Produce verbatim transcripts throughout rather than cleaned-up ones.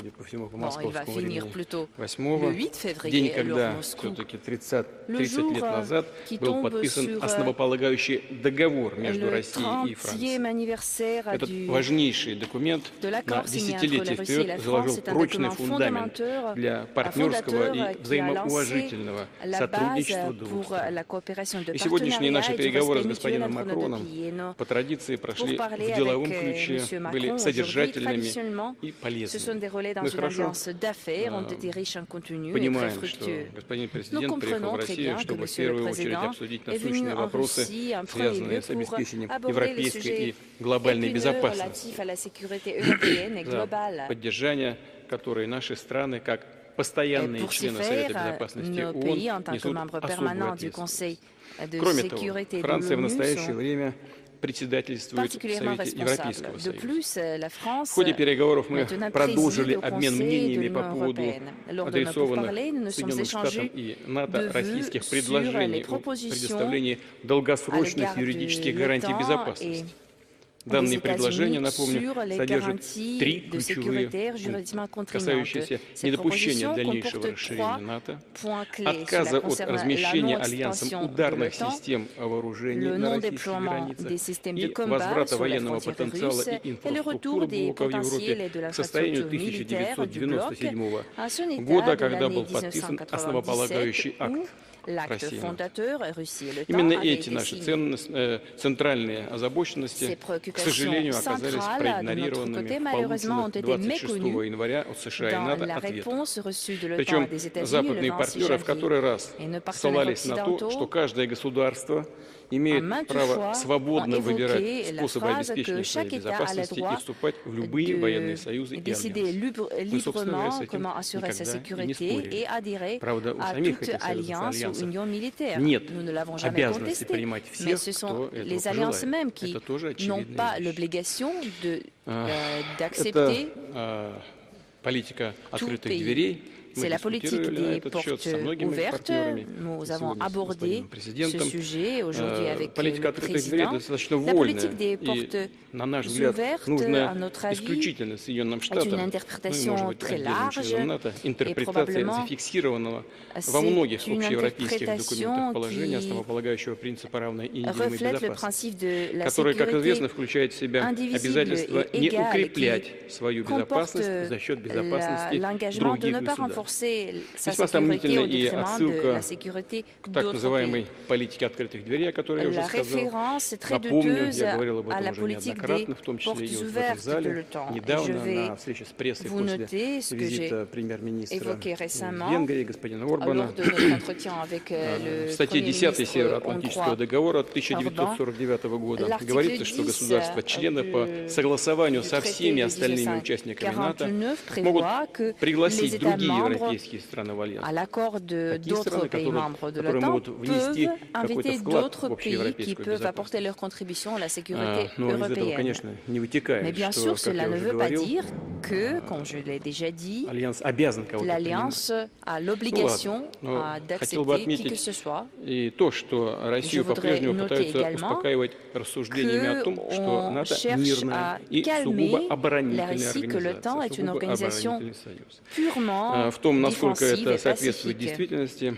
судя по всему, по Bon, il va московскому finir времени, plutôt le восьмого, huit день, février, l'heure когда Moscou. все-таки тридцать, Le тридцать jour лет euh, назад qui был tombe подписан sur euh, основополагающий договор между le Россией и Францией. trentième anniversaire Этот du, важнейший документ de на l'accord signé entre la десятилетие Russie et вперед la France. заложил C'est un прочный document фундамент fondateur, для un партнерского fondateur и qui a lancé взаимоуважительного la base сотрудничества двух pour стран. la coopération de И сегодняшние наши partenariat et du переговоры respect с mutuel господином entre nos deux Макроном pays. Et nos- по традиции Pour прошли parler в деловом avec euh, ключе, M. были Macron aujourd'hui, содержательными traditionnellement, и ce sont полезными. des relais dans Мы une хорошо alliance d'affaires, ont э, été riches en contenu et très понимаем, что fructueux. господин Nous президент приехал в comprenons très Россию, bien que чтобы в Monsieur le первую очередь Président обсудить est venu насущные en вопросы, Russie en premier lieu связанные с pour обеспечением aborder les европейской sujets и глобальной épineux безопасности, relatifs à la sécurité européenne et за globale. поддержание которой наши страны, как Et постоянные pour ce члены Совета faire, Безопасности nos ООН, pays, en tant que несут membres особую permanents du ответственность. Conseil de Кроме того, sécurité de Франция в l'ONU настоящее sont время председательствует в particulièrement Совете responsables. Европейского De Союза. plus, la В France ходе переговоров мы maintenant продолжили préside au обмен Conseil de мнениями по l'Union поводу européenne. Lors de nos адресованных pourparlers, nous nous sommes Соединенным Штатам échangés и de НАТО vues российских sur предложений les о propositions предоставлении à долгосрочных l'égard юридических de гарантий l'OTAN et безопасности. des Данные предложения, États-Unis напомню, sur les содержат garanties три de ключевые sécurité juridiquement пункта, contraignantes. касающиеся Ces недопущения propositions дальнейшего comportent расширения trois НАТО, points clés. отказа Cela от concerne la размещения альянсом non-extension de ударных l'OTAN, систем вооружений le на российских non-déploiement границах des systèmes de и combat возврата sur la военного frontière потенциала russe и et le retour инфраструктуры des блока в potentiels et Европе de к состоянию l'infrastructure тысяча militaire девятьсот du девяносто bloc седьмого à son état года, de когда l'année был подписан mille neuf cent основополагающий quatre-vingt-dix-sept, où акт l'acte России и НАТО. fondateur Russie et le Именно temps avaient эти été наши signés. ценность- э, центральные Ces озабоченности, к préoccupations сожалению, оказались centrales de notre проигнорированными côté, в malheureusement, ont полученных été двадцать шестого méconnues января от США и dans НАТО la ответах. réponse reçue de l'OTAN et Причем des États-Unis le западные vingt-six партнеры в который janvier. раз Et nos partenaires ссылались на то, что occidentaux каждое государство имеет maintes право fois свободно ont выбирать évoqué la способы phrase обеспечения que своей chaque État a le безопасности и droit вступать в любые военные союзы и décider альянсы. libre- Мы, собственно говоря, с librement этим comment assurer sa никогда и не sécurité спорили. et adhérer Правда, у à самих toute этих союзов и alliance ou альянсов union militaire. нет Nous ne l'avons jamais обязанности contesté, принимать mais всех, ce sont кто этого les alliances пожелает. mêmes qui Это тоже n'ont очевидная pas вещь. l'obligation de, А, euh, Это d'accepter а, политика открытых pays. дверей. Мы C'est la politique дискутировали на des этот portes счет со многими ouvertes. партнерами. Nous И avons сегодня с abordé господином ce президентом. sujet aujourd'hui Э, avec Политика le открытых дверей président. достаточно La вольная. politique des И, portes на наш взгляд, ouvertes, à нужно notre avis, исключительно Соединенным est une Штатам, ну и, может interprétation быть, très отдельным large членам НАТО, et интерпретация probablement зафиксированного во c'est многих une общеевропейских interprétation документах положения qui основополагающего принципа равной и неделимой reflète le безопасности, principe de la который, как известно, sécurité включает в себя indivisible обязательство et не égale, укреплять qui свою comporte безопасность за счет la- безопасности l'engagement de других ne pas государств. renforcer sa Весьма sécurité сомнительна au и détriment de отсылка la sécurité к так d'autres называемой pays. политике открытых дверей, о которой я уже La сказал. référence est très Напомню, douteuse я говорил об à этом la уже politique des неоднократно, в том числе portes и вот в этом ouvertes de зале, l'OTAN. Et je недавно vais на встрече с прессой vous после noter ce que j'ai визита премьер-министра évoqué в récemment Венгрии, господина Орбана. lors de notre entretien avec euh, В le статье Premier десять ministre Североатлантического hongrois. договора тысяча девятьсот сорок девятого года L'article говорится, что dix, государства-члены euh, по du- согласованию du со traité всеми de остальными mille neuf cent участниками НАТО quarante-neuf могут prévoit que les пригласить États другие membres, европейские страны в альянс. à l'accord de Такие d'autres страны, pays которые, membres de которые l'OTAN, могут внести peuvent какой-то inviter вклад d'autres в pays qui общеевропейскую peuvent безопасность. apporter leur contribution à la А, sécurité Но из этого, européenne. конечно, не вытекает, Mais bien что, sûr, как cela я ne уже veut pas говорил, dire que, comme je l'ai déjà dit, Альянс обязан кого-то принимать. l'Alliance a l'obligation Ну ладно, ah, но хотел бы d'accepter qui que отметить ce soit. И то, что Россию Je voudrais по-прежнему noter пытаются également успокаивать рассуждениями о том, что qu'on НАТО cherche мирная à и сугубо calmer la оборонительная Russie que l'OTAN организация, est une сугубо organisation оборонительный союз. purement А, В том, насколько défensive это et соответствует pacifique. действительности,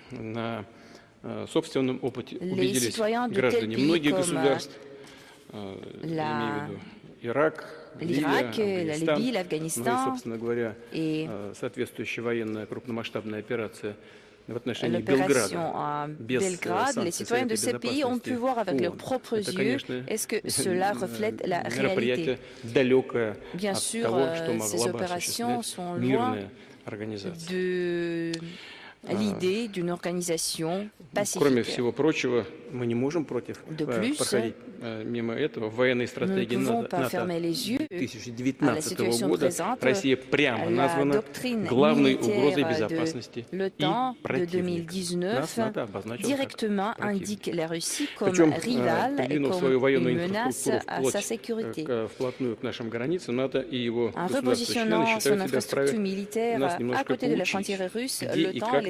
на а, собственном опыте Les убедились citoyens de tels граждане pays многих comme государств, а, la- я имею в виду Ирак, l'Irak, Ливия, la Афганистан, Libye, ну и, l'Afghanistan собственно говоря, et а, соответствующая военная крупномасштабная операция в отношении l'opération Белграда. à без, э, Belgrade, les санкций citoyens de Совета ces pays ont pu Безопасности voir avec leurs ООН. propres Это, yeux конечно, est-ce que cela reflète la réalité. мероприятие далекое Bien от sûr, того, euh, что ces могла бы opérations осуществлять sont loin мирная организация. de l'idée d'une organisation Кроме pacifique. всего прочего, мы не можем против De э, plus, проходить э, мимо этого. В военной Nous ne стратегии pouvons НАТО pas fermer les yeux две тысячи à la девятнадцатого situation года présente. Россия прямо La названа doctrine главной угрозой militaire безопасности de и l'OTAN de deux противником. mille dix-neuf Нас НАТО обозначило как directement противник. indique la Russie comme Причем, rivale et придвинув comme свою военную une menace инфраструктуру à вплоть sa sécurité. к, вплотную к нашим границам, НАТО и его En государства-члены repositionnant son считают себя infrastructure вправе militaire нас à немножко côté de la поучить, frontière russe, где и l'OTAN как et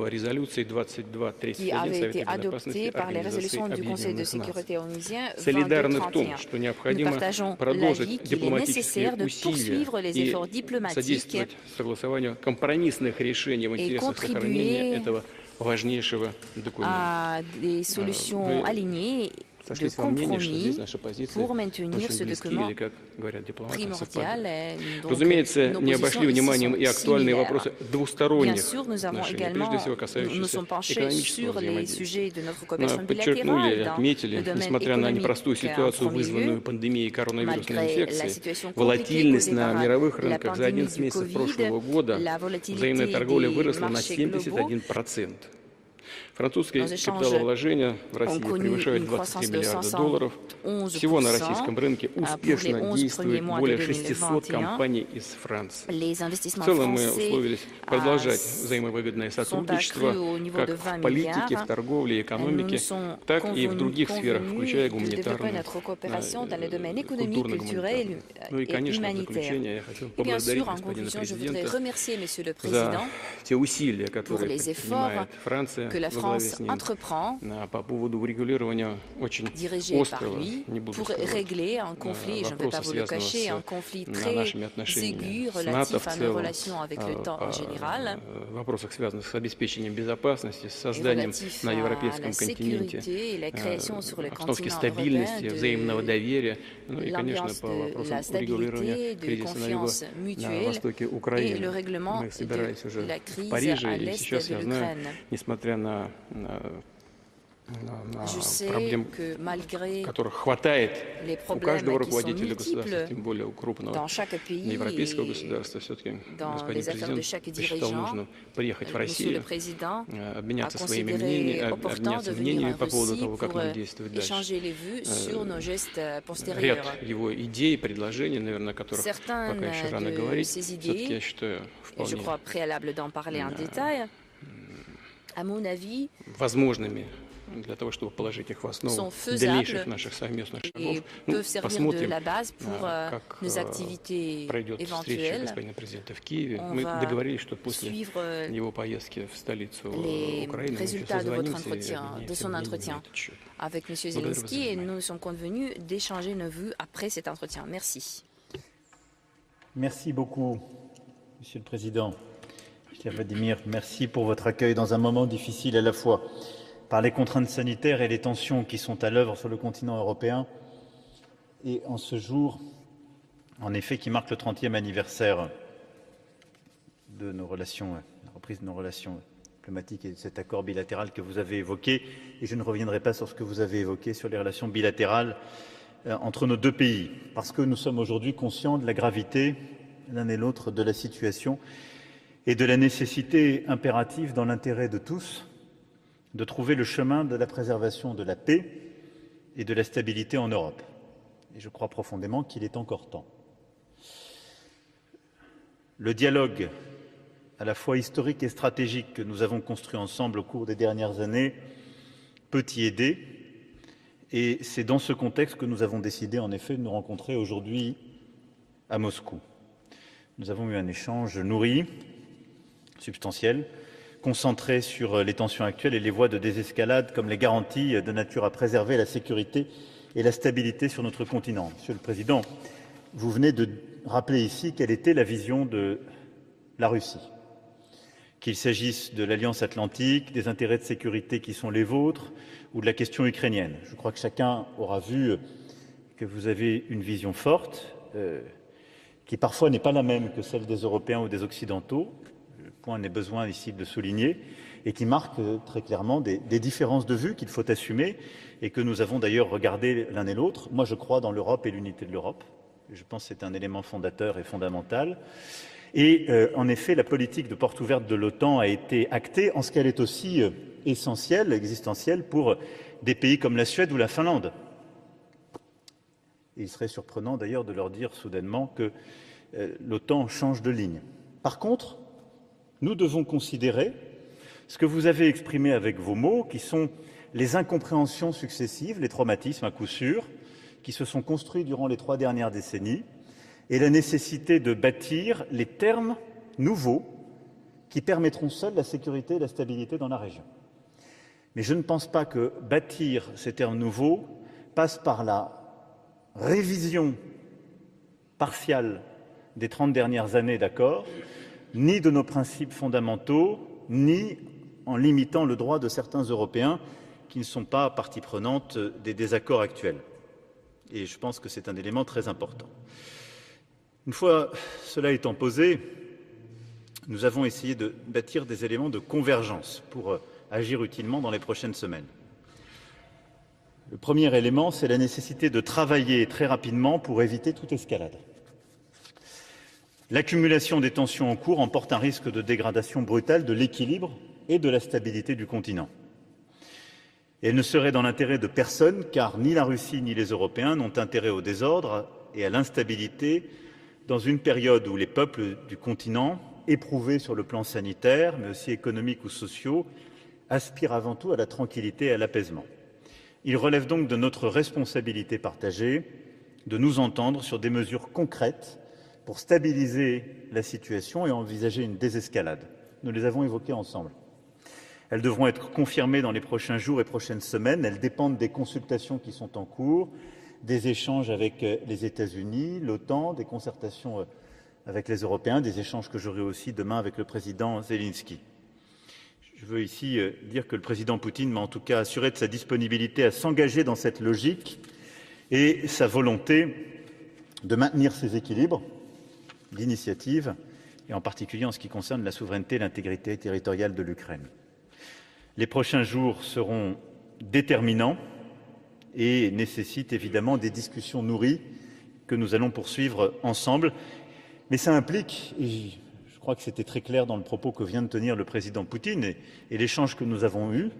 основа резолюции двадцать два qui тридцать один avait Совета été Безопасности adopté par les Организации résolutions du Conseil de Объединенных Наций. sécurité onusien Солидарны в vingt-deux trente et том, un. что Nous необходимо partageons l'avis продолжить qu'il est дипломатические nécessaire de усилия poursuivre les и efforts diplomatiques содействовать согласованию компромиссных решений в et интересах сохранения contribuer этого важнейшего документа. à des solutions Вы alignées de сошлись во мнении, что здесь compromis наша позиция pour maintenir очень ce близки, document или, как говорят дипломаты, primordial. совпадают. est- donc, Разумеется, nos не positions обошли ici вниманием sont и актуальные similaires. вопросы Bien двусторонних sûr, nous avons отношений, прежде également, всего nous nous касающиеся sommes penchés экономического sur les взаимодействия. sujets de notre Но coopération подчеркнули и bilatérale dans отметили, le domaine несмотря на économique непростую en ситуацию, premier lieu, вызванную пандемией коронавирусной malgré la инфекции, situation compliquée волатильность causée на par мировых la рынках за pandémie одиннадцать du месяцев Covid, прошлого года la взаимная volatilité торговля des выросла на marchés семьдесят globaux, один процент. Французские nos échanges капиталовложения в ont России connu превышают une двадцать три croissance de миллиарда долларов. Всего на cinq cent onze pour cent российском рынке pour les успешно onze premiers действует mois de более deux mille шестисот vingt et un. компаний из Франции. Les В investissements целом мы français условились ah, продолжать взаимовыгодное sont accrus сотрудничество au niveau как de в vingt политике, в milliards. торговле и Nous nous экономике, sommes так и в convenus, других сферах, включая convenus de développer гуманитарную, notre coopération dans les domaines э, économiques, culturels культурно-гуманитарную. Ну и, et конечно, в humanitaires. заключение я хотел Et bien поблагодарить sûr, en господина conclusion, je voudrais президента remercier Monsieur le за Président те усилия, pour которые les efforts предпринимает Франция que la во главе France с ним entreprend, а, по поводу урегулирования очень dirigée par острого, lui, не буду pour скрывать, régler un conflit, et je ne vais pas вопроса, vous le связанного cacher, un с conflit а, très нашими отношениями aigu с НАТО в relatif à nos целом, relations avec le а, temps en по général э, вопросах, связанных с обеспечением безопасности, с et созданием relatif на à европейском la континенте sécurité et la э, création sur le обстановки continent стабильности, européen взаимного de доверия, ну и, конечно, l'ambiance по de вопросам la урегулирования stabilité, de кризиса на confiance mutuelle юго-востоке et le Украины. règlement Мы собирались de уже la в crise Париже, à и l'est сейчас de я знаю, l'Ukraine. несмотря на, на на, на Je sais проблем, que malgré которых хватает les у problèmes каждого qui sont руководителя государства, multiples тем более у крупного dans chaque pays европейского et государства, все-таки dans господин les affaires de президент chaque посчитал dirigeant, нужным приехать в Monsieur le Россию, Président э, a обменяться своими considéré мнениями, об- opportun обменяться de venir мнениями en по поводу Russie того, как pour нам euh, действовать дальше. échanger les vues sur nos gestes euh, Ряд postérieurs. его идей, предложений, наверное, о которых Certaines пока еще рано de говорить, ces все-таки idées, я считаю et je вполне crois préalable d'en parler en euh, détail, à mon avis, возможными для того, чтобы положить их в основу sont faisables дальнейших наших совместных et шагов. Ну, peuvent servir de посмотрим, la base pour а, euh, как nos э, activités пройдет встреча éventuelles. господина президента в Киеве. On Мы va договорились, что после suivre euh, его поездки в столицу les Украины мы еще résultats de votre созвонимся и entretien, de обменяемся son мнениями на entretien этот счет. avec M. Благодарю вас за Zelensky et внимание. nous sommes convenus d'échanger nos vues après cet entretien. Merci. Merci beaucoup, Monsieur le Président. Cher Vladimir, merci pour votre accueil dans un moment difficile à la fois par les contraintes sanitaires et les tensions qui sont à l'œuvre sur le continent européen. Et en ce jour, en effet, qui marque le trentième anniversaire de nos relations, la reprise de nos relations diplomatiques et de cet accord bilatéral que vous avez évoqué. Et je ne reviendrai pas sur ce que vous avez évoqué sur les relations bilatérales euh, entre nos deux pays, parce que nous sommes aujourd'hui conscients de la gravité, l'un et l'autre, de la situation et de la nécessité impérative, dans l'intérêt de tous, de trouver le chemin de la préservation de la paix et de la stabilité en Europe. Et je crois profondément qu'il est encore temps. Le dialogue, à la fois historique et stratégique, que nous avons construit ensemble au cours des dernières années, peut y aider. Et c'est dans ce contexte que nous avons décidé, en effet, de nous rencontrer aujourd'hui à Moscou. Nous avons eu un échange nourri, substantiel, concentré sur les tensions actuelles et les voies de désescalade comme les garanties de nature à préserver la sécurité et la stabilité sur notre continent. Monsieur le Président, vous venez de rappeler ici quelle était la vision de la Russie. Qu'il s'agisse de l'Alliance atlantique, des intérêts de sécurité qui sont les vôtres ou de la question ukrainienne. Je crois que chacun aura vu que vous avez une vision forte, euh, qui parfois n'est pas la même que celle des Européens ou des Occidentaux. Le point n'est besoin ici de le souligner, et qui marque euh, très clairement des, des différences de vue qu'il faut assumer et que nous avons d'ailleurs regardé l'un et l'autre. Moi, je crois dans l'Europe et l'unité de l'Europe. Je pense que c'est un élément fondateur et fondamental. Et euh, en effet, la politique de porte ouverte de l'OTAN a été actée en ce qu'elle est aussi euh, essentielle, existentielle pour des pays comme la Suède ou la Finlande. Et il serait surprenant d'ailleurs de leur dire soudainement que euh, l'OTAN change de ligne. Par contre, nous devons considérer ce que vous avez exprimé avec vos mots, qui sont les incompréhensions successives, les traumatismes à coup sûr, qui se sont construits durant les trois dernières décennies, et la nécessité de bâtir les termes nouveaux qui permettront seuls la sécurité et la stabilité dans la région. Mais je ne pense pas que bâtir ces termes nouveaux passe par la révision partielle des trente dernières années d'accords, ni de nos principes fondamentaux, ni en limitant le droit de certains Européens qui ne sont pas partie prenante des désaccords actuels. Et je pense que c'est un élément très important. Une fois cela étant posé, nous avons essayé de bâtir des éléments de convergence pour agir utilement dans les prochaines semaines. Le premier élément, c'est la nécessité de travailler très rapidement pour éviter toute escalade. L'accumulation des tensions en cours emporte un risque de dégradation brutale de l'équilibre et de la stabilité du continent. Et elle ne serait dans l'intérêt de personne, car ni la Russie ni les Européens n'ont intérêt au désordre et à l'instabilité dans une période où les peuples du continent, éprouvés sur le plan sanitaire, mais aussi économique ou social, aspirent avant tout à la tranquillité et à l'apaisement. Il relève donc de notre responsabilité partagée de nous entendre sur des mesures concrètes pour stabiliser la situation et envisager une désescalade. Nous les avons évoquées ensemble. Elles devront être confirmées dans les prochains jours et prochaines semaines. Elles dépendent des consultations qui sont en cours, des échanges avec les États-Unis, l'OTAN, des concertations avec les Européens, des échanges que j'aurai aussi demain avec le président Zelensky. Je veux ici dire que le président Poutine m'a en tout cas assuré de sa disponibilité à s'engager dans cette logique et sa volonté de maintenir ses équilibres d'initiative, et en particulier en ce qui concerne la souveraineté et l'intégrité territoriale de l'Ukraine. Les prochains jours seront déterminants et nécessitent évidemment des discussions nourries que nous allons poursuivre ensemble. Mais ça implique, et je crois que c'était très clair dans le propos que vient de tenir le président Poutine et, et l'échange que nous avons eu,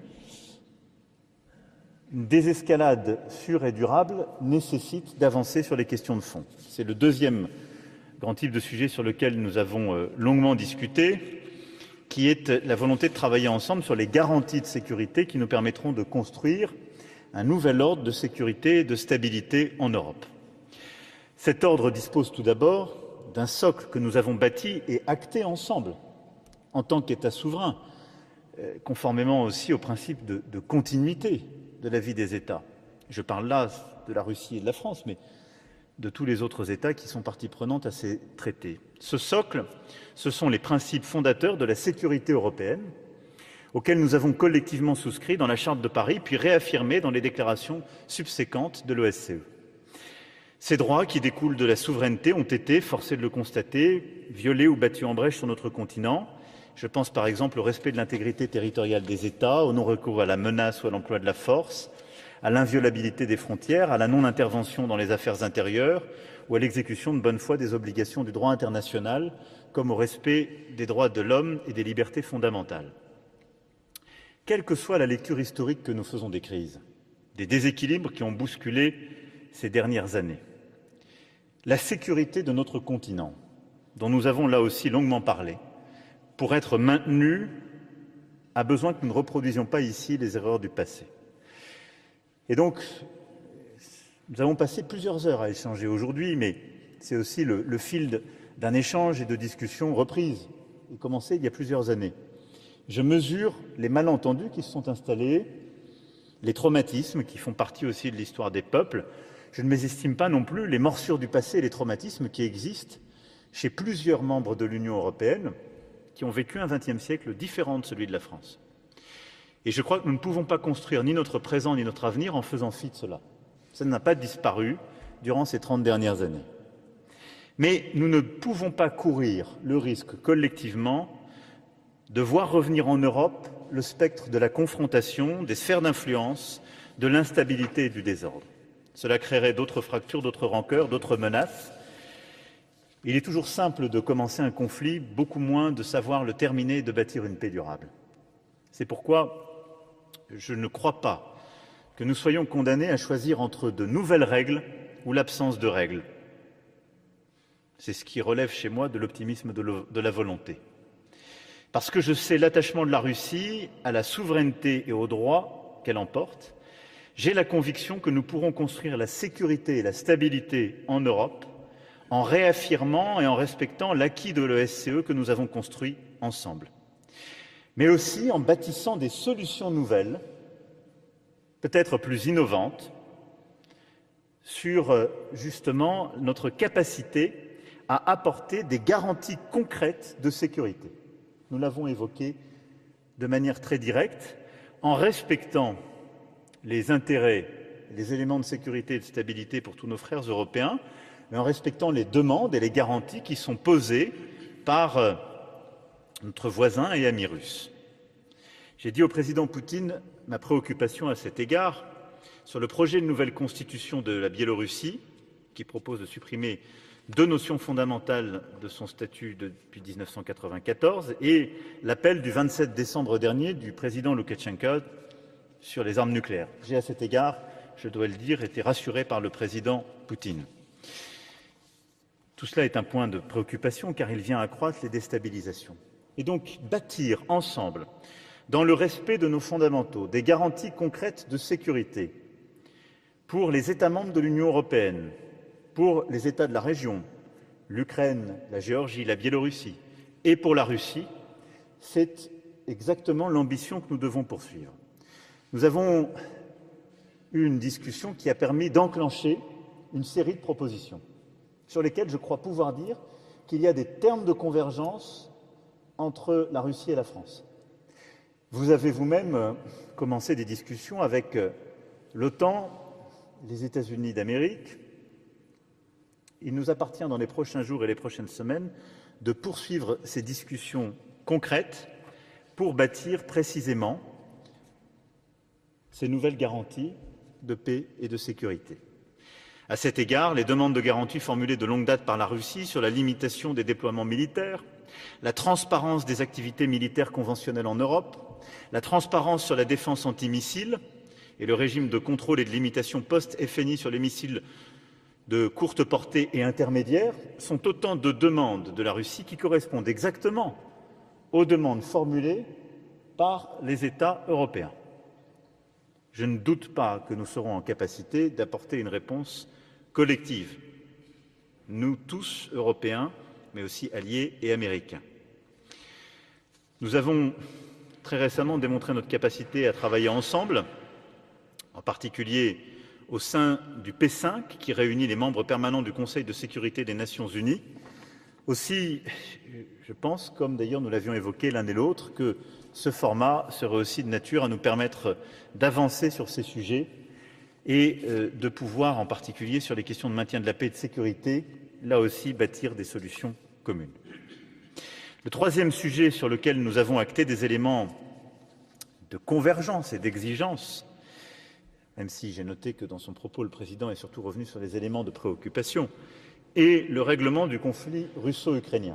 une désescalade sûre et durable nécessite d'avancer sur les questions de fond. C'est le deuxième grand type de sujet sur lequel nous avons longuement discuté, qui est la volonté de travailler ensemble sur les garanties de sécurité qui nous permettront de construire un nouvel ordre de sécurité et de stabilité en Europe. Cet ordre dispose tout d'abord d'un socle que nous avons bâti et acté ensemble en tant qu'État souverain, conformément aussi au principe de, de continuité de la vie des États. Je parle là de la Russie et de la France, mais de tous les autres États qui sont partie prenante à ces traités. Ce socle, ce sont les principes fondateurs de la sécurité européenne, auxquels nous avons collectivement souscrit dans la Charte de Paris, puis réaffirmés dans les déclarations subséquentes de l'O S C E. Ces droits qui découlent de la souveraineté ont été, forcé de le constater, violés ou battus en brèche sur notre continent. Je pense par exemple au respect de l'intégrité territoriale des États, au non-recours à la menace ou à l'emploi de la force, à l'inviolabilité des frontières, à la non-intervention dans les affaires intérieures ou à l'exécution de bonne foi des obligations du droit international, comme au respect des droits de l'homme et des libertés fondamentales. Quelle que soit la lecture historique que nous faisons des crises, des déséquilibres qui ont bousculé ces dernières années, la sécurité de notre continent, dont nous avons là aussi longuement parlé, pour être maintenue, a besoin que nous ne reproduisions pas ici les erreurs du passé. Et donc, nous avons passé plusieurs heures à échanger aujourd'hui, mais c'est aussi le, le fil d'un échange et de discussions reprises, et commencé il y a plusieurs années. Je mesure les malentendus qui se sont installés, les traumatismes qui font partie aussi de l'histoire des peuples. Je ne mésestime pas non plus les morsures du passé et les traumatismes qui existent chez plusieurs membres de l'Union européenne qui ont vécu un vingtième siècle différent de celui de la France. Et je crois que nous ne pouvons pas construire ni notre présent ni notre avenir en faisant fi de cela. Ça n'a pas disparu durant ces trente dernières années. Mais nous ne pouvons pas courir le risque collectivement de voir revenir en Europe le spectre de la confrontation, des sphères d'influence, de l'instabilité et du désordre. Cela créerait d'autres fractures, d'autres rancœurs, d'autres menaces. Il est toujours simple de commencer un conflit, beaucoup moins de savoir le terminer et de bâtir une paix durable. C'est pourquoi je ne crois pas que nous soyons condamnés à choisir entre de nouvelles règles ou l'absence de règles. C'est ce qui relève chez moi de l'optimisme de la volonté. Parce que je sais l'attachement de la Russie à la souveraineté et aux droits qu'elle emporte, j'ai la conviction que nous pourrons construire la sécurité et la stabilité en Europe en réaffirmant et en respectant l'acquis de l'O S C E que nous avons construit ensemble, mais aussi en bâtissant des solutions nouvelles, peut-être plus innovantes, sur justement notre capacité à apporter des garanties concrètes de sécurité. Nous l'avons évoqué de manière très directe, en respectant les intérêts, les éléments de sécurité et de stabilité pour tous nos frères européens, mais en respectant les demandes et les garanties qui sont posées par euh, notre voisin et ami russe. J'ai dit au président Poutine ma préoccupation à cet égard sur le projet de nouvelle constitution de la Biélorussie, qui propose de supprimer deux notions fondamentales de son statut depuis mille neuf cent quatre-vingt-quatorze et l'appel du vingt-sept décembre dernier du président Loukachenko sur les armes nucléaires. J'ai à cet égard, je dois le dire, été rassuré par le président Poutine. Tout cela est un point de préoccupation car il vient accroître les déstabilisations. Et donc bâtir ensemble, dans le respect de nos fondamentaux, des garanties concrètes de sécurité pour les États membres de l'Union européenne, pour les États de la région, l'Ukraine, la Géorgie, la Biélorussie, et pour la Russie, c'est exactement l'ambition que nous devons poursuivre. Nous avons eu une discussion qui a permis d'enclencher une série de propositions sur lesquelles je crois pouvoir dire qu'il y a des termes de convergence entre la Russie et la France. Vous avez vous-même commencé des discussions avec l'OTAN, les États-Unis d'Amérique. Il nous appartient dans les prochains jours et les prochaines semaines de poursuivre ces discussions concrètes pour bâtir précisément ces nouvelles garanties de paix et de sécurité. À cet égard, les demandes de garantie formulées de longue date par la Russie sur la limitation des déploiements militaires, la transparence des activités militaires conventionnelles en Europe, la transparence sur la défense antimissile et le régime de contrôle et de limitation post-F N I sur les missiles de courte portée et intermédiaire sont autant de demandes de la Russie qui correspondent exactement aux demandes formulées par les États européens. Je ne doute pas que nous serons en capacité d'apporter une réponse collective, nous tous Européens, mais aussi alliés et Américains. Nous avons très récemment démontré notre capacité à travailler ensemble, en particulier au sein du P cinq, qui réunit les membres permanents du Conseil de sécurité des Nations unies. Aussi, je pense, comme d'ailleurs nous l'avions évoqué l'un et l'autre, que ce format serait aussi de nature à nous permettre d'avancer sur ces sujets et euh, de pouvoir, en particulier sur les questions de maintien de la paix et de sécurité, là aussi bâtir des solutions communes. Le troisième sujet sur lequel nous avons acté des éléments de convergence et d'exigence, même si j'ai noté que dans son propos, le président est surtout revenu sur les éléments de préoccupation, est le règlement du conflit russo-ukrainien.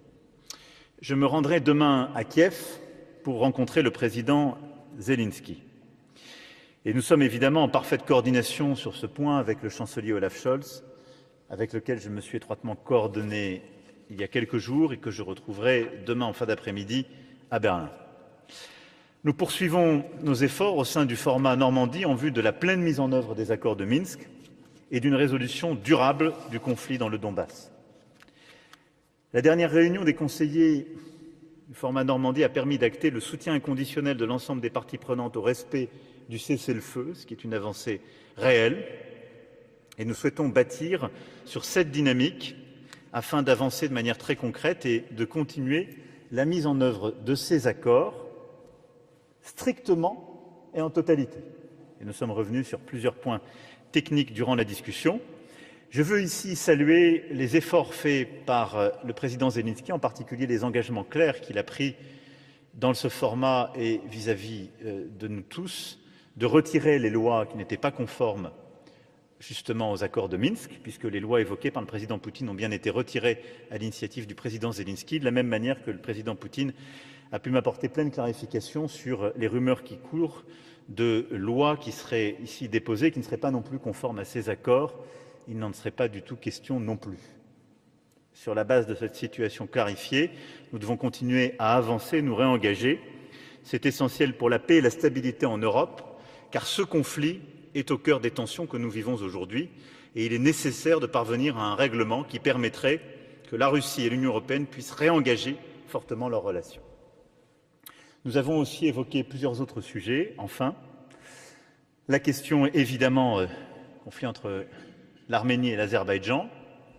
Je me rendrai demain à Kiev pour rencontrer le président Zelensky. Et nous sommes évidemment en parfaite coordination sur ce point avec le chancelier Olaf Scholz, avec lequel je me suis étroitement coordonné il y a quelques jours et que je retrouverai demain en fin d'après-midi à Berlin. Nous poursuivons nos efforts au sein du format Normandie en vue de la pleine mise en œuvre des accords de Minsk et d'une résolution durable du conflit dans le Donbass. La dernière réunion des conseillers du format Normandie a permis d'acter le soutien inconditionnel de l'ensemble des parties prenantes au respect du cessez-le-feu, ce qui est une avancée réelle. Et nous souhaitons bâtir sur cette dynamique afin d'avancer de manière très concrète et de continuer la mise en œuvre de ces accords strictement et en totalité. Et nous sommes revenus sur plusieurs points techniques durant la discussion. Je veux ici saluer les efforts faits par le président Zelensky, en particulier les engagements clairs qu'il a pris dans ce format et vis-à-vis de nous tous, de retirer les lois qui n'étaient pas conformes justement aux accords de Minsk, puisque les lois évoquées par le président Poutine ont bien été retirées à l'initiative du président Zelensky, de la même manière que le président Poutine a pu m'apporter pleine clarification sur les rumeurs qui courent de lois qui seraient ici déposées, qui ne seraient pas non plus conformes à ces accords. Il n'en serait pas du tout question non plus. Sur la base de cette situation clarifiée, nous devons continuer à avancer, nous réengager. C'est essentiel pour la paix et la stabilité en Europe, car ce conflit est au cœur des tensions que nous vivons aujourd'hui et il est nécessaire de parvenir à un règlement qui permettrait que la Russie et l'Union européenne puissent réengager fortement leurs relations. Nous avons aussi évoqué plusieurs autres sujets. Enfin, la question évidemment euh, conflit entre l'Arménie et l'Azerbaïdjan.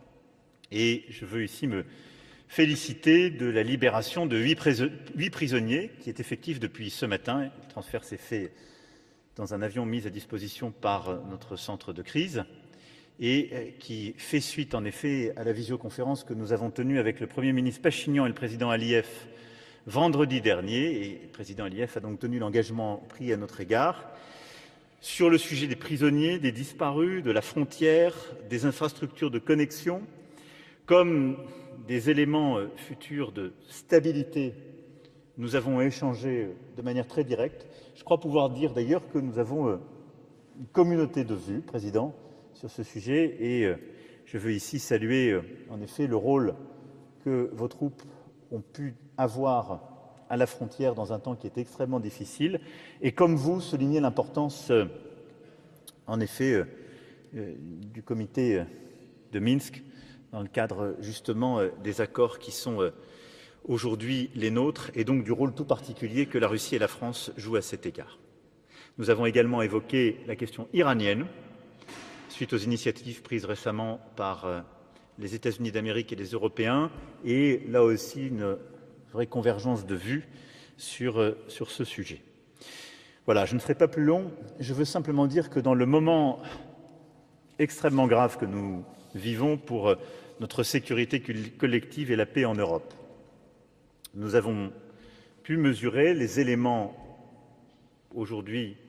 Et je veux ici me féliciter de la libération de huit prisonniers qui est effective depuis ce matin. Le transfert s'est fait dans un avion mis à disposition par notre centre de crise et qui fait suite en effet à la visioconférence que nous avons tenue avec le Premier ministre Pachinian et le président Aliyev vendredi dernier. Et le président Aliyev a donc tenu l'engagement pris à notre égard sur le sujet des prisonniers, des disparus, de la frontière, des infrastructures de connexion, comme des éléments futurs de stabilité. Nous avons échangé de manière très directe. Je crois pouvoir dire d'ailleurs que nous avons une communauté de vues, Président, sur ce sujet, et je veux ici saluer en effet le rôle que vos troupes ont pu avoir à la frontière dans un temps qui est extrêmement difficile, et comme vous, souligner l'importance en effet du comité de Minsk dans le cadre justement des accords qui sont aujourd'hui les nôtres, et donc du rôle tout particulier que la Russie et la France jouent à cet égard. Nous avons également évoqué la question iranienne, suite aux initiatives prises récemment par les États-Unis d'Amérique et les Européens, et là aussi une vraie convergence de vues sur, sur ce sujet. Voilà, je ne serai pas plus long, je veux simplement dire que dans le moment extrêmement grave que nous vivons pour notre sécurité collective et la paix en Europe, nous avons pu mesurer les éléments aujourd'hui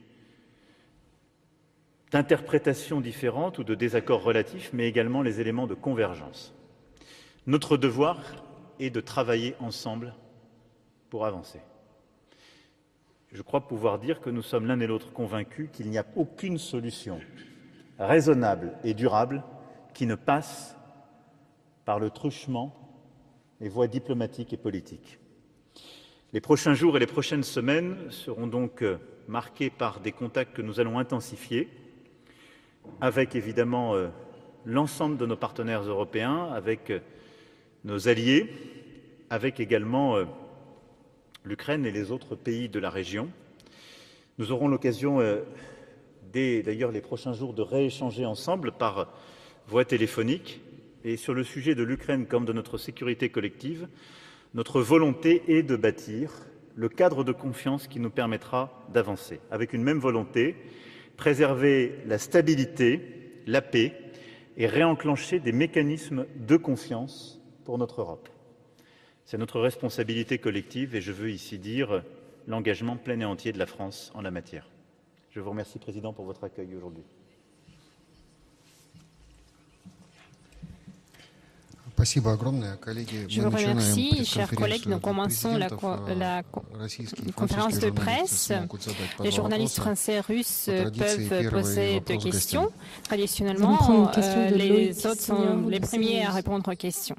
d'interprétations différentes ou de désaccords relatifs, mais également les éléments de convergence. Notre devoir est de travailler ensemble pour avancer. Je crois pouvoir dire que nous sommes l'un et l'autre convaincus qu'il n'y a aucune solution raisonnable et durable qui ne passe par le truchement, les voies diplomatiques et politiques. Les prochains jours et les prochaines semaines seront donc marqués par des contacts que nous allons intensifier, avec évidemment euh, l'ensemble de nos partenaires européens, avec euh, nos alliés, avec également euh, l'Ukraine et les autres pays de la région. Nous aurons l'occasion, euh, dès d'ailleurs les prochains jours, de rééchanger ensemble par voie téléphonique. Et sur le sujet de l'Ukraine comme de notre sécurité collective, notre volonté est de bâtir le cadre de confiance qui nous permettra d'avancer, avec une même volonté, préserver la stabilité, la paix et réenclencher des mécanismes de confiance pour notre Europe. C'est notre responsabilité collective et je veux ici dire l'engagement plein et entier de la France en la matière. Je vous remercie, Président, pour votre accueil aujourd'hui. Je vous remercie, chers collègues. Nous commençons la, la conférence de presse. Les journalistes français et russes peuvent poser des questions. Traditionnellement, euh, les autres sont les premiers à répondre aux questions.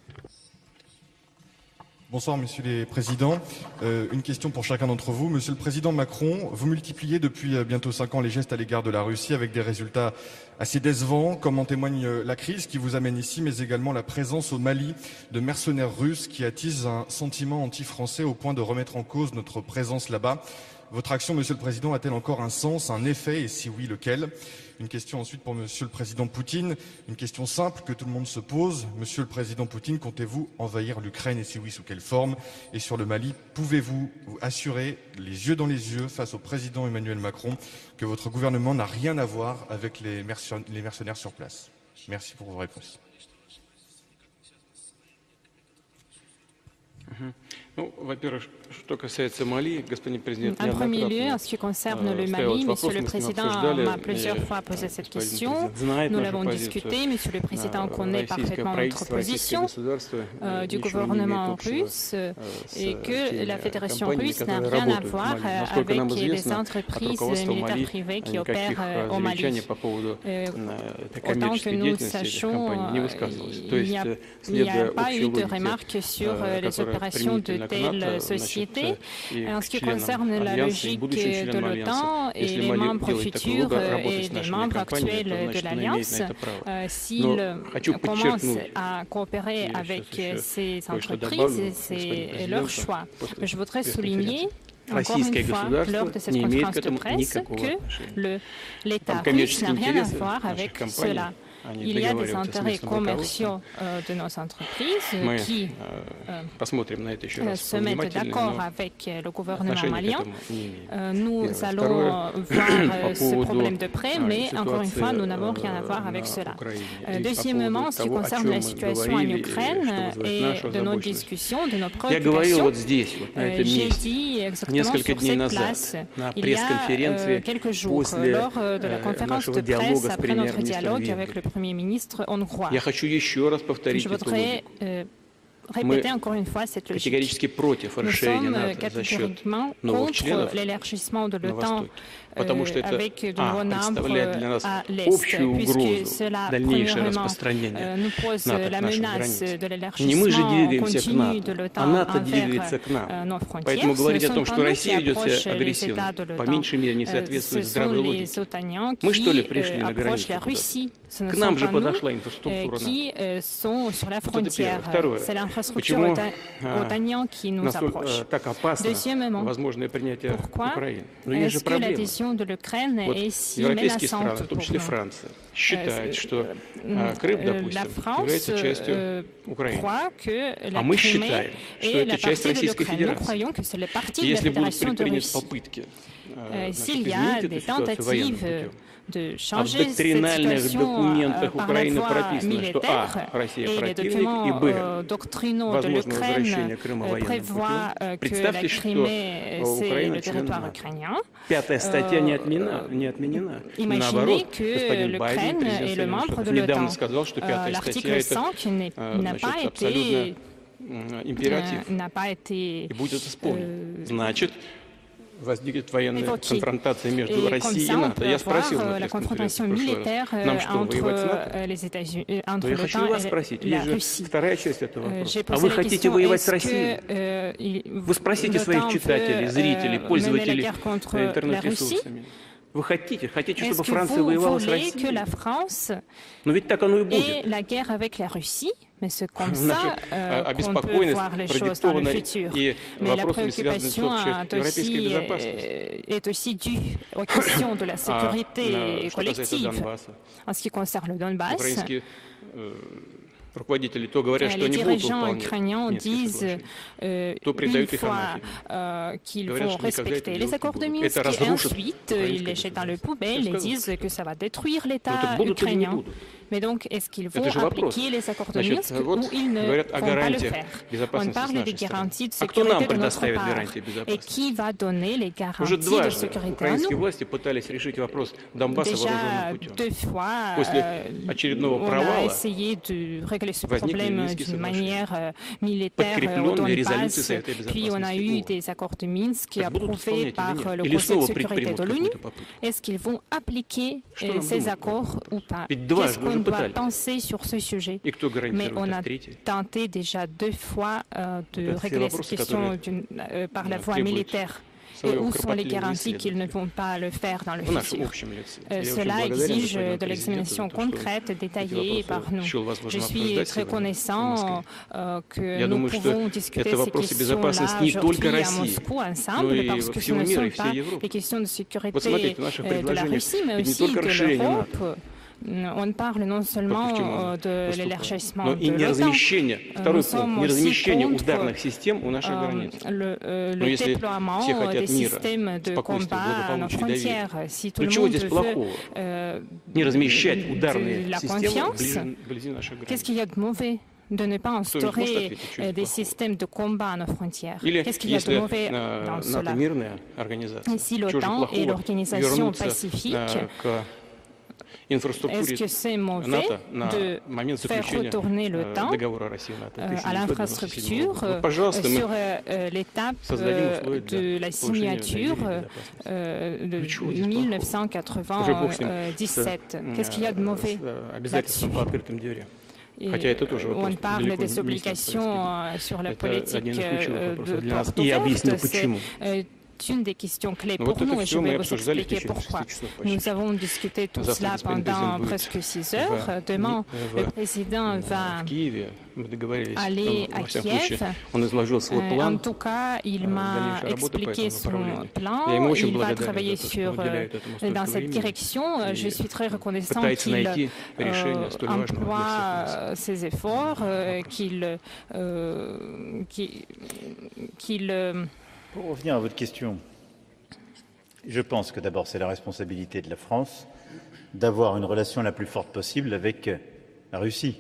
Bonsoir, Messieurs les Présidents. Euh, une question pour chacun d'entre vous. Monsieur le Président Macron, vous multipliez depuis bientôt cinq ans les gestes à l'égard de la Russie avec des résultats assez décevants, comme en témoigne la crise qui vous amène ici, mais également la présence au Mali de mercenaires russes qui attisent un sentiment anti-français au point de remettre en cause notre présence là-bas. Votre action, Monsieur le Président, a-t-elle encore un sens, un effet, et si oui, lequel? Une question ensuite pour Monsieur le Président Poutine, une question simple que tout le monde se pose. Monsieur le Président Poutine, comptez-vous envahir l'Ukraine et si oui, sous quelle forme? Et sur le Mali, pouvez-vous vous assurer, les yeux dans les yeux, face au Président Emmanuel Macron, que votre gouvernement n'a rien à voir avec les mercenaires sur place? Merci pour vos réponses. En premier lieu, en ce qui concerne le Mali, Monsieur le Président m'a plusieurs fois posé cette question. Nous l'avons discuté. Monsieur le Président connaît parfaitement notre position euh, du gouvernement russe et que la Fédération russe n'a rien à voir avec les entreprises militaires privées qui opèrent au Mali. Euh, autant que nous sachions, il n'y a, il n'y a pas eu de remarques sur les opérations de telle société. En ce qui concerne la logique de l'OTAN et les membres futurs et les membres actuels de l'Alliance, euh, s'ils commencent à coopérer avec ces entreprises, c'est leur choix. Je voudrais souligner encore une fois, lors de cette conférence de presse, que l'État russe n'a rien à voir avec cela. il y a des intérêts commerciaux euh, de nos entreprises Мы qui э, посмотрим на это еще раз se mettent повнимательнее, d'accord но avec le gouvernement отношения к malien. этому не имеем. Euh, Nous Первое. allons Второе, voir по euh, ce поводу, problème de près, а, mais encore une ситуации, fois, nous n'avons э, rien à voir avec на cela. Украине. Euh, И по Deuxièmement, поводу en ce qui того, о concerne чем la мы situation en говорили, и Ukraine что вызывает et нашу de nos озабоченность. discussions, de nos Я говорил préoccupations, вот здесь, вот, на euh, этом j'ai месте, dit exactement несколько sur дней cette назад, place, на il y a пресс-конференции euh, quelques jours, после lors euh, de la э, conférence нашего de диалога presse с après notre премьер-министром dialogue Венгрии. avec le Premier ministre hongrois. Я хочу еще раз повторить Je эту voudrais логику. euh, répéter encore une fois cette logique. Категорически против Nous расширения sommes НАТО за счет catégoriquement новых членов contre l'élargissement de на l'OTAN Востоке. Потому что это avec de а, nouveaux membres представляет для нас à l'Est, общую puisque угрозу cela, дальнейшее premièrement, распространение euh, nous pose НАТО к la нашим menace границам. de Не l'élargissement мы же двигаемся к continu de НАТО, l'OTAN а НАТО envers двигается к нам. euh, nos frontières. Поэтому Ce говорить ne о том, sont pas что nous Россия qui ведет approchent себя les агрессивно, États de по l'OTAN. меньшей мере не Euh, соответствует Ce sont здравой les логике. OTANiens Мы что ли qui пришли euh, на approchent la границу? Russie. Ce ne К нам sont же pas nous подошла euh, инфраструктура НАТО. qui euh, sont sur la Вот это frontière. первое. Второе. C'est l'infrastructure Почему ota- а, otanienne qui nous насколько approche. э, так опасно Deuxièmement, возможное принятие pourquoi Украины? Но есть же est-ce que проблема. l'adhésion de l'Ukraine Вот est si европейские страны, menaçante в том pour числе nous? Франция, считают, Euh, что euh, а, Крым, La допустим, France является частью euh, Украины. croit que la А мы Crimée считаем, что est la это часть partie de Российской l'Ukraine. Nous Федерации. croyons que c'est la partie И de la если будут Fédération de предприняты Russie. попытки Euh, значит, S'il y a изменить des эту ситуацию военным tentatives путем, de а в changer cette доктринальных situation документах euh, par la Украины voie прописано, что а. militaire Россия et les противник, и documents б. euh, doctrinaux de возможно l'Ukraine возвращение Крыма euh, военным prévoient путем. euh, que la Представьте, что Crimée, c'est Украина le член territoire НАТО. ukrainien. Пятая статья не Euh, отменена, не отменена. Imaginez Наоборот, que господин Байден, l'Ukraine президент est le Соединенных membre de Штатов, недавно l'OTAN. сказал, что Euh, пятая статья L'article это cinq n'est- э, n'a значит, pas été абсолютно м, императив. euh, n'a pas été И будет исполнен. euh, Значит, возникнет военная évoqué. конфронтация между Et comme Россией ça, и on НАТО. peut Я avoir спросил euh, на la confrontation пресс-конференции в прошлый militaire раз, euh, нам что, entre воевать с НАТО? euh, les États-Unis, euh, entre Но я хочу l'OTAN вас et спросить, la есть же Russie. вторая часть этого Euh, вопроса. J'ai А posé вы la хотите question, воевать с est-ce Россией? que, euh, il- Вы спросите своих l'OTAN читателей, veut, зрителей, euh, mener la пользователей guerre contre э, la Russie? интернет-ресурсами. Вы хотите, хотите, Est-ce чтобы que Франция vous воевала с voulez que Россией? la France Но ведь так оно и ait будет. la guerre avec la Russie? Mais c'est comme ça Наша euh, э, qu'on peut обеспокоенность voir les choses dans le продиктована futur. и Mais la вопросами, связанными с préoccupation общей est европейской aussi, безопасностью. euh, est aussi due aux questions de la А sécurité э, что касается collective. Донбасса, En ce qui concerne le Donbass, украинские э, руководители то говорят, Euh, что les они будут dirigeants выполнять ukrainiens Минские disent соглашения. euh, То une предают их fois анафеме. euh, qu'ils Говорят, vont что никогда это respecter les делать не accords de будут. Minsk Это et разрушит ensuite euh, ils украинское les jettent dans le государство. poubelle Что et сказать? disent que ça va détruire Ну, l'État так будут или не ukrainien. будут? Mais donc, est-ce qu'ils vont Это же вопрос. appliquer les accords de Значит, Minsk вот ou ils ne говорят о vont pas le гарантиях faire? On безопасности с parle des нашей стороны. garanties de А кто нам sécurité de notre предоставит part. гарантии Et безопасности? qui va donner les Уже garanties de дважды sécurité à украинские nous? власти пытались решить вопрос Донбасса Déjà вооруженным путем. deux fois, После euh, очередного on a провала essayé de régler ce возникли problème Минские d'une соглашения, manière euh, militaire euh, au подкрепленные резолюцией Donbass. Совета Puis on a eu безопасности des accords de Minsk Так будут approuvés исполнять par или euh, нет? le Или Conseil de снова sécurité предпримут de l'ONU. какую-то попытку? Est-ce qu'ils vont appliquer Что euh, нам ces думать по accords этому ou поводу? pas? Ведь дважды Qu'est-ce уже qu'on doit пытались. penser sur ce sujet? И кто Mais гарантирует on это? a Третий. tenté déjà deux fois euh, de Это все régler cette вопросы, question которые, d'une- euh, par la да, voie требуют militaire. Et своего où sont les кропотливого garanties qu'ils ne исследования. vont pas le faire dans le В нашем futur? общем лице. Euh, Я очень Cela благодарен exige господину de президенту l'examination за то, что concrète, эти détaillée вопросы par nous. счел Je возможным suis обсуждать très сегодня в connaissant Москве. euh, que Я nous думаю, что pouvons discuter это ces вопросы безопасности questions-là не только aujourd'hui à России, Moscou но ensemble, и parce que ce всего ne мира и sont всей pas Европы. les questions de Вот sécurité смотрите, в наших euh, de la предложениях Russie, mais ведь не aussi только de расширение НАТО, l'Europe. On parle non seulement против чего euh, мы de выступаем, l'élargissement но de и не l'OTAN. размещение, второй Nous пункт, sommes не aussi размещение contre, ударных систем у наших euh, границ. le, euh, Но le если déploiement все euh, хотят des мира, systèmes de спокойствия, combat à nos благополучия и доверия, frontières. Si tout le ну чего monde здесь veut плохого? euh, Не размещать de ударные la системы confiance, вблизи, вблизи наших qu'est-ce границ. qu'il y a de mauvais de ne pas Кто-нибудь может instaurer ответить, что euh, здесь des плохого? systèmes de combat à nos frontières? Или Qu'est-ce qu'il y a de если mauvais э, dans НАТО cela? мирная организация, Et si чего же l'OTAN est плохого l'organisation вернуться pacifique, э, к инфраструктуре est-ce que c'est mauvais НАТО на de момент faire заключения retourner le э, temps договора России НАТО euh, à тысяча девятьсот девяносто седьмого l'infrastructure года? Ну, euh, пожалуйста, sur мы euh, l'étape создадим euh, условия для de la повышения signature доверия и безопасности. euh, de Ну, чего здесь mille neuf плохого? cent Уже бог с quatre-vingt-dix-sept. ним, Qu'est-ce qu'il y a de э, mauvais с, э, обязательством là-dessus? по открытым дверям. Et Хотя это тоже вопрос on parle далеко des не obligations единственный. euh, sur la Это politique один из ключевых euh, вопросов de для нас. porte И я ouverte. объясню, C'est почему. euh, c'est une des questions clés pour nous et je vais vous expliquer pourquoi. Nous avons discuté tout cela pendant presque six heures. Demain, le président va aller à Kiev. En tout cas, il m'a expliqué son plan. Il va travailler sur, dans cette direction. Je suis très reconnaissant qu'il euh, emploie ses efforts, qu'il euh, qu'il qu'il Pour revenir à votre question, je pense que d'abord c'est la responsabilité de la France d'avoir une relation la plus forte possible avec la Russie.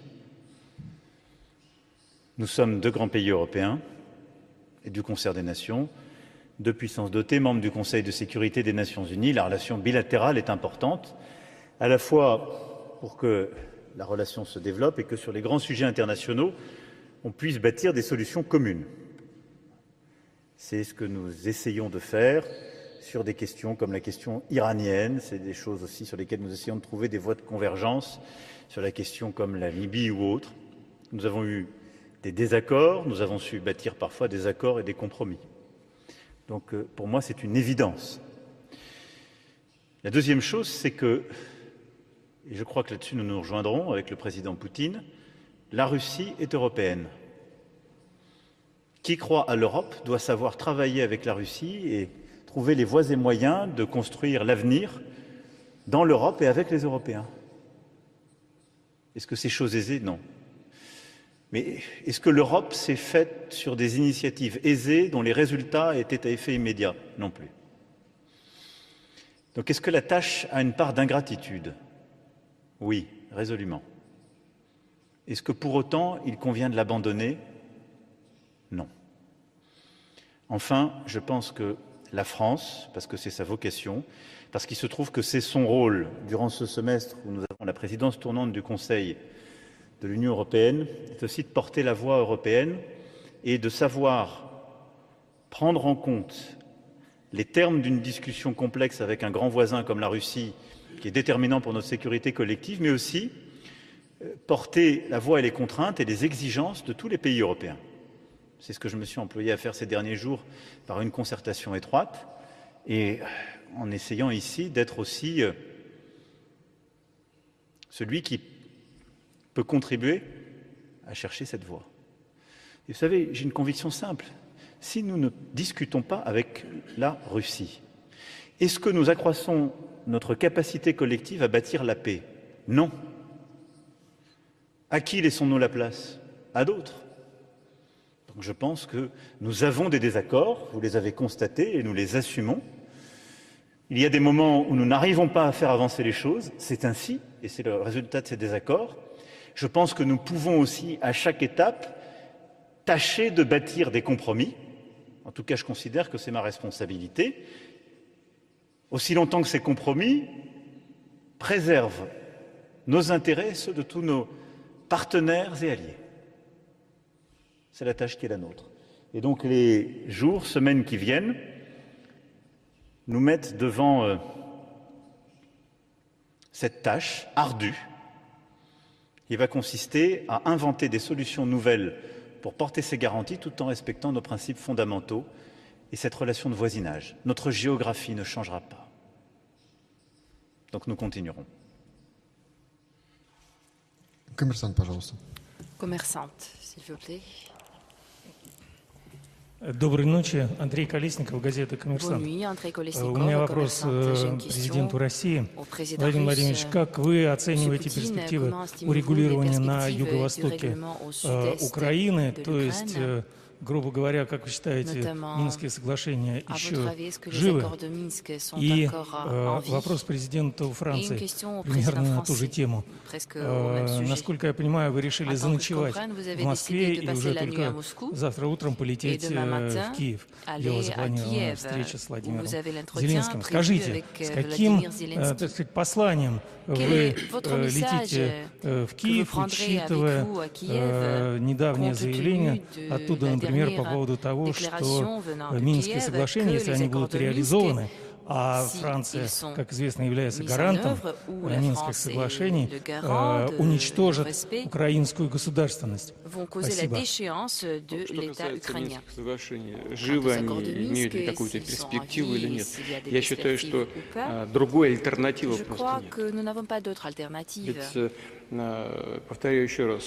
Nous sommes deux grands pays européens et du concert des nations, deux puissances dotées, membres du Conseil de sécurité des Nations Unies. La relation bilatérale est importante, à la fois pour que la relation se développe et que sur les grands sujets internationaux, on puisse bâtir des solutions communes. C'est ce que nous essayons de faire sur des questions comme la question iranienne, c'est des choses aussi sur lesquelles nous essayons de trouver des voies de convergence, sur la question comme la Libye ou autre. Nous avons eu des désaccords, nous avons su bâtir parfois des accords et des compromis. Donc pour moi, c'est une évidence. La deuxième chose, c'est que, et je crois que là-dessus nous nous rejoindrons avec le président Poutine, la Russie est européenne. Qui croit à l'Europe doit savoir travailler avec la Russie et trouver les voies et moyens de construire l'avenir dans l'Europe et avec les Européens. Est-ce que c'est chose aisée? Non. Mais est-ce que l'Europe s'est faite sur des initiatives aisées dont les résultats étaient à effet immédiat? Non plus. Donc est-ce que la tâche a une part d'ingratitude? Oui, résolument. Est-ce que pour autant il convient de l'abandonner? Non. Enfin, je pense que la France, parce que c'est sa vocation, parce qu'il se trouve que c'est son rôle durant ce semestre où nous avons la présidence tournante du Conseil de l'Union européenne, c'est aussi de porter la voix européenne et de savoir prendre en compte les termes d'une discussion complexe avec un grand voisin comme la Russie, qui est déterminant pour notre sécurité collective, mais aussi porter la voix et les contraintes et les exigences de tous les pays européens. C'est ce que je me suis employé à faire ces derniers jours par une concertation étroite et en essayant ici d'être aussi celui qui peut contribuer à chercher cette voie. Et vous savez, j'ai une conviction simple. Si nous ne discutons pas avec la Russie, est-ce que nous accroissons notre capacité collective à bâtir la paix? Non. À qui laissons-nous la place? À d'autres. Donc je pense que nous avons des désaccords, vous les avez constatés et nous les assumons. Il y a des moments où nous n'arrivons pas à faire avancer les choses, c'est ainsi, et c'est le résultat de ces désaccords. Je pense que nous pouvons aussi, à chaque étape, tâcher de bâtir des compromis. En tout cas, je considère que c'est ma responsabilité. Aussi longtemps que ces compromis préservent nos intérêts et ceux de tous nos partenaires et alliés. C'est la tâche qui est la nôtre. Et donc les jours, semaines qui viennent nous mettent devant euh, cette tâche ardue qui va consister à inventer des solutions nouvelles pour porter ces garanties tout en respectant nos principes fondamentaux et cette relation de voisinage. Notre géographie ne changera pas. Donc nous continuerons. Коммерсант, пожалуйста. Коммерсант, s'il vous plaît. Доброй ночи, Андрей Колесников, газета «Коммерсант». У меня вопрос президенту России. Владимир Владимирович, как вы оцениваете перспективы урегулирования на юго-востоке Украины, то есть, грубо говоря, как вы считаете, Минские соглашения еще живы? И э, вопрос президенту Франции примерно на ту же тему. Э, насколько я понимаю, вы решили заночевать в Москве и уже только завтра утром полететь э, в Киев, где у вас запланирована встреча с Владимиром Зеленским. Скажите, с каким, э, так сказать, посланием вы э, летите э, в Киев, учитывая э, недавнее заявление оттуда, например, Например, по поводу того, что Минские соглашения, если они будут реализованы, а Франция, как известно, является гарантом Минских соглашений, уничтожат украинскую государственность. Спасибо. Что касается Минских соглашений, живы они, имеют ли какую-то перспективу или нет? Я считаю, что а, другой альтернативы просто нет. Ведь, повторяю еще раз,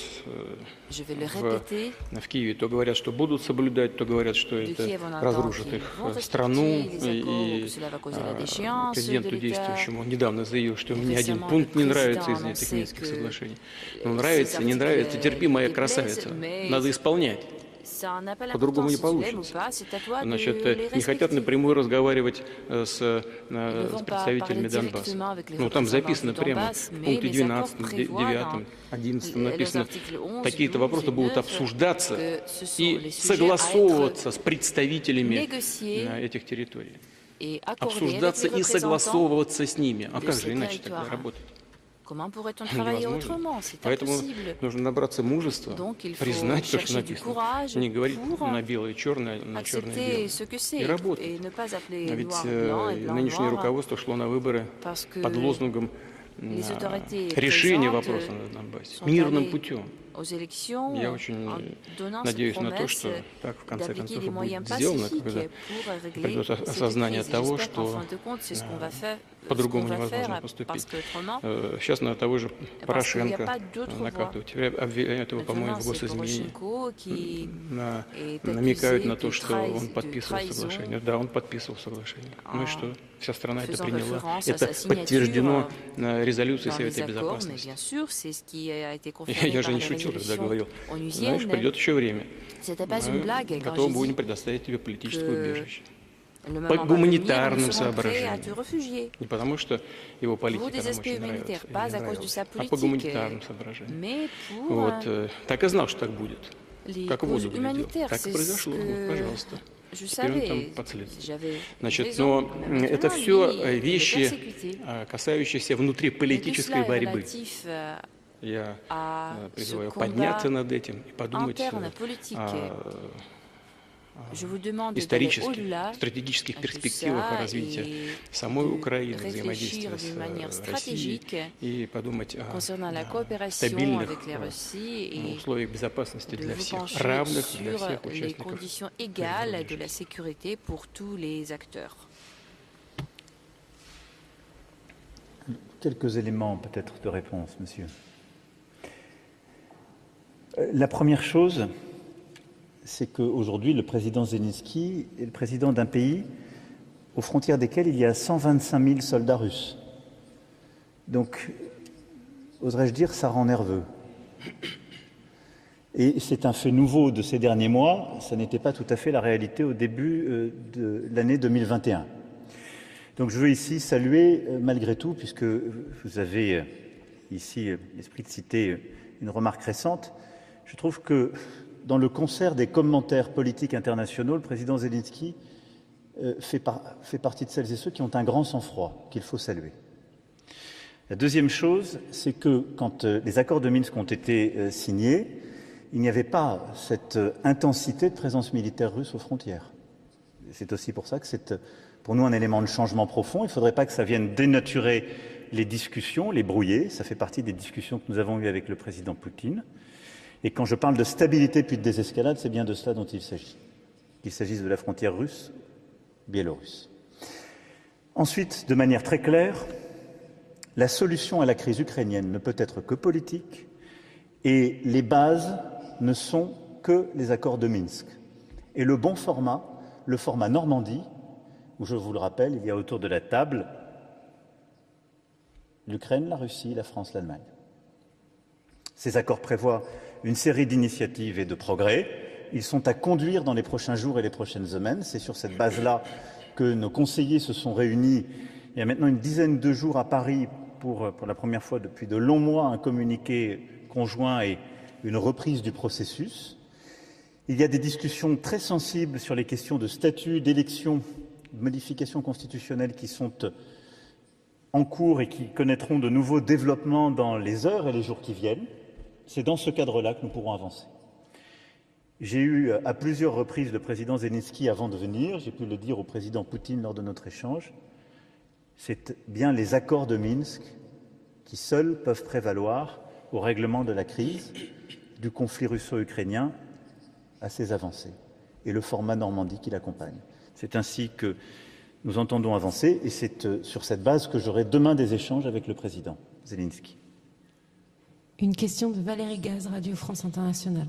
в, в Киеве то говорят, что будут соблюдать, то говорят, что это разрушит их страну. И а, президенту действующему недавно заявил, что мне один пункт не нравится из этих Минских соглашений. Ну, нравится, не нравится, терпи, моя красавица. Надо исполнять. По-другому не получится. Значит, не хотят напрямую разговаривать с, с представителями Донбасса. Ну, там записано прямо в пункте двенадцатом, девятом, одиннадцатом написано, такие-то вопросы будут обсуждаться и согласовываться с представителями этих территорий. Обсуждаться и согласовываться с ними. А как же иначе тогда работать? Comment pourrait-on travailler autrement? C'est impossible. Нужно набраться мужества, признать то, что написано, не говорить на белое и черное, на черное и белое, и работать. Ведь нынешнее руководство шло на выборы под лозунгом решения вопроса на Донбассе мирным путем. Я очень надеюсь на то, что так в конце концов и будет сделано, когда придет осознание того, что по-другому невозможно поступить. Сейчас на того же Порошенко накатывают, обвиняют его, по-моему, в госизменении, на, намекают на то, что он подписывал соглашение. Да, он подписывал соглашение. Ну и что? Вся страна это приняла. Это подтверждено резолюцией Совета Безопасности. Я же не шучу, когда говорил, знаешь, придет еще время. Мы готовы будем предоставить тебе политическое убежище. По гуманитарным соображениям. Не потому, что его политика нам очень нравится, нравится, а по гуманитарным соображениям. Вот. Так и знал, что так будет. Как в воду глядел. Так и произошло. Вот, пожалуйста. Теперь он там подследствует. Значит, но это все вещи, касающиеся внутриполитической борьбы. Я призываю подняться над этим и подумать о исторических, стратегических перспективах развития самой Украины, взаимодействия с Россией и подумать о стабильных условиях безопасности для всех, равных для всех участников. Quelques éléments peut-être de réponse, monsieur. La première chose, c'est qu'aujourd'hui, le président Zelensky est le président d'un pays aux frontières desquels il y a cent vingt-cinq mille soldats russes. Donc, oserais-je dire, ça rend nerveux. Et c'est un fait nouveau de ces derniers mois, ça n'était pas tout à fait la réalité au début de l'année deux mille vingt et un. Donc je veux ici saluer, malgré tout, puisque vous avez ici l'esprit de citer une remarque récente, je trouve que dans le concert des commentaires politiques internationaux, le président Zelensky euh, fait, par, fait partie de celles et ceux qui ont un grand sang-froid, qu'il faut saluer. La deuxième chose, c'est que quand euh, les accords de Minsk ont été euh, signés, il n'y avait pas cette euh, intensité de présence militaire russe aux frontières. C'est aussi pour ça que c'est pour nous un élément de changement profond. Il ne faudrait pas que ça vienne dénaturer les discussions, les brouiller. Ça fait partie des discussions que nous avons eues avec le président Poutine. Et quand je parle de stabilité puis de désescalade, c'est bien de cela dont il s'agit. Qu'il s'agisse de la frontière russe, biélorusse. Ensuite, de manière très claire, la solution à la crise ukrainienne ne peut être que politique et les bases ne sont que les accords de Minsk. Et le bon format, le format Normandie, où je vous le rappelle, il y a autour de la table l'Ukraine, la Russie, la France, l'Allemagne. Ces accords prévoient une série d'initiatives et de progrès. Ils sont à conduire dans les prochains jours et les prochaines semaines. C'est sur cette base-là que nos conseillers se sont réunis il y a maintenant une dizaine de jours à Paris pour, pour la première fois depuis de longs mois, un communiqué conjoint et une reprise du processus. Il y a des discussions très sensibles sur les questions de statut, d'élection, de modifications constitutionnelles qui sont en cours et qui connaîtront de nouveaux développements dans les heures et les jours qui viennent. C'est dans ce cadre-là que nous pourrons avancer. J'ai eu à plusieurs reprises le président Zelensky avant de venir, j'ai pu le dire au président Poutine lors de notre échange. c'est bien les accords de Minsk qui seuls peuvent prévaloir au règlement de la crise, du conflit russo-ukrainien à ses avancées, et le format Normandie qui l'accompagne. C'est ainsi que nous entendons avancer, et c'est sur cette base que j'aurai demain des échanges avec le président Zelensky. Une question de Valérie Gaz, Radio France Internationale.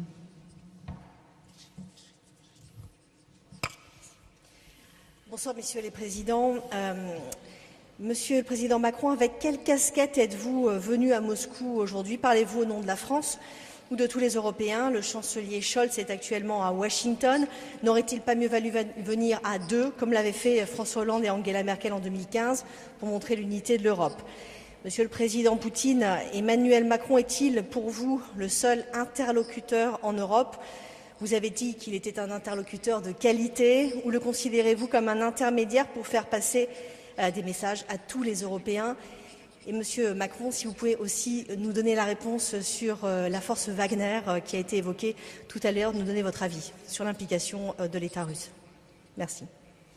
Bonsoir, messieurs les présidents. Euh, monsieur le président Macron, avec quelle casquette êtes-vous venu à Moscou aujourd'hui? Parlez-vous au nom de la France ou de tous les Européens? Le chancelier Scholz est actuellement à Washington. N'aurait-il pas mieux valu venir à deux, comme l'avaient fait François Hollande et Angela Merkel en deux mille quinze, pour montrer l'unité de l'Europe? Monsieur le président Poutine, Emmanuel Macron est-il pour vous le seul interlocuteur en Europe? Vous avez dit qu'il était un interlocuteur de qualité, ou le considérez-vous comme un intermédiaire pour faire passer euh, des messages à tous les Européens? Et Monsieur Macron, si vous pouvez aussi nous donner la réponse sur euh, la force Wagner euh, qui a été évoquée tout à l'heure, nous donner votre avis sur l'implication euh, de l'État russe. Merci.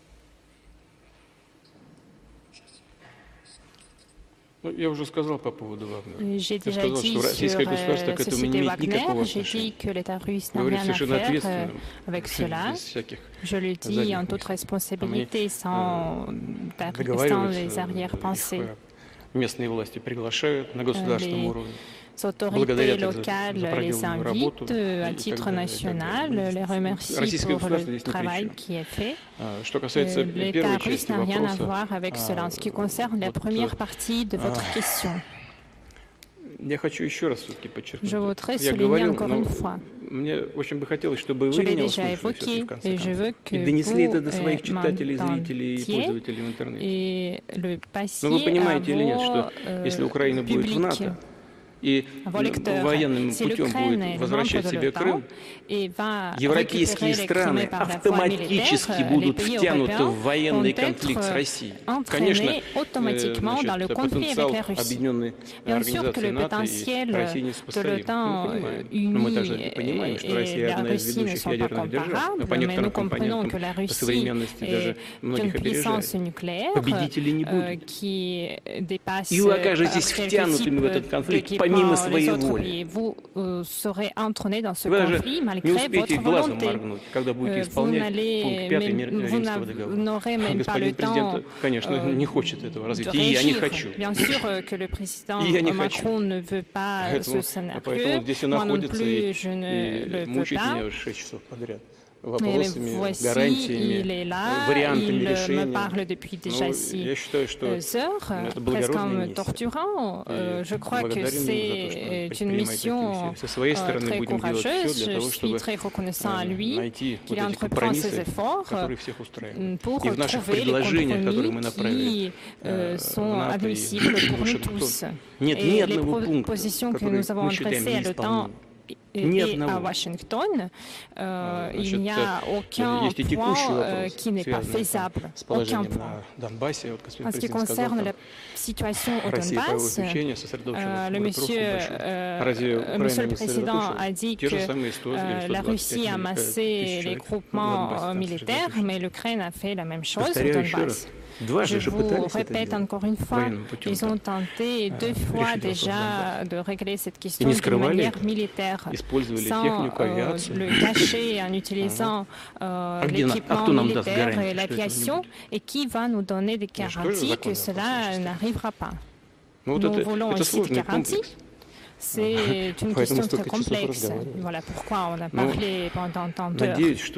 Я уже сказал по поводу Вагнера. J'ai déjà dit sur la société Wagner, j'ai dit que l'État russe n'a rien à faire avec cela. Je le dis en toute responsabilité, sans, sans les arrière-pensées. Les autorités locales les invitent à titre national, les remercient pour le travail qui est fait. L'État russe n'a rien à voir avec cela. En ce qui concerne la première partie de votre question, je voudrais souligner encore une fois, je l'ai déjà évoqué, et je veux que vous m'entendiez et le passiez à vos euh, publics. И военным путем будет возвращать себе Крым, европейские страны автоматически будут втянуты в военный конфликт с Россией. Конечно, значит, потенциал Объединенной Организации НАТО и России несопоставим. Но мы также понимаем, что Россия одна из ведущих ядерных держав, по некоторым компонентам, по современности даже многих опережает. Победителей не будет. И вы окажетесь втянутыми в этот конфликт помимо своей воли. Vous euh, serez entraîné dans ce conflit malgré votre volonté. Euh, vous n'allez, vous n'aurez même pas le temps euh, de réagir. Bien sûr euh, que le président Macron ne veut pas ce scénario. Moi non plus, je ne le veux pas. Mais voici, il est là, il me parle depuis déjà six heures, presque en me torturant. Je crois que c'est une mission très courageuse. Je suis très reconnaissant à lui qu'il entreprend ses efforts pour trouver les compromis qui sont admissibles pour nous tous. Et les propositions que nous avons adressées à l'OTAN et à Washington, euh, il n'y a aucun point euh, qui n'est pas faisable, aucun point. En ce qui concerne la situation au Donbass, euh, le monsieur, euh, monsieur le Président a dit que euh, la Russie a amassé les groupements euh, militaires, mais l'Ukraine a fait la même chose au Donbass. Je vous répète encore une fois, ils ont tenté deux fois déjà de régler cette question d'une manière militaire, sans euh, le cacher, en utilisant euh, l'équipement militaire et l'aviation, et qui va nous donner des garanties que cela n'arrivera pas. Nous voulons aussi des garanties. C'est une question très complexe. Voilà pourquoi on a parlé pendant tant d'heures.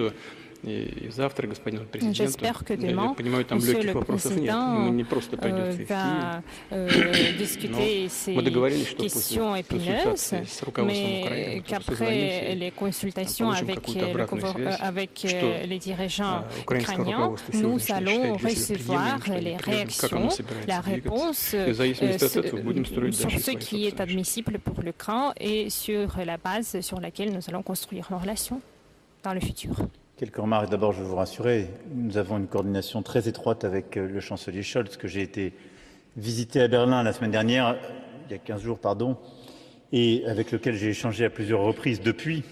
J'espère que demain, Monsieur le Président euh, va euh, discuter ces questions épineuses, mais qu'après les consultations avec, le, avec les dirigeants ukrainiens, nous allons recevoir les réactions, la réponse euh, sur ce qui est admissible pour l'Ukraine et sur la base sur laquelle nous allons construire nos relations dans le futur. Quelques remarques. D'abord, je veux vous rassurer, nous avons une coordination très étroite avec le chancelier Scholz, que j'ai été visiter à Berlin la semaine dernière, il y a quinze jours, pardon, et avec lequel j'ai échangé à plusieurs reprises depuis.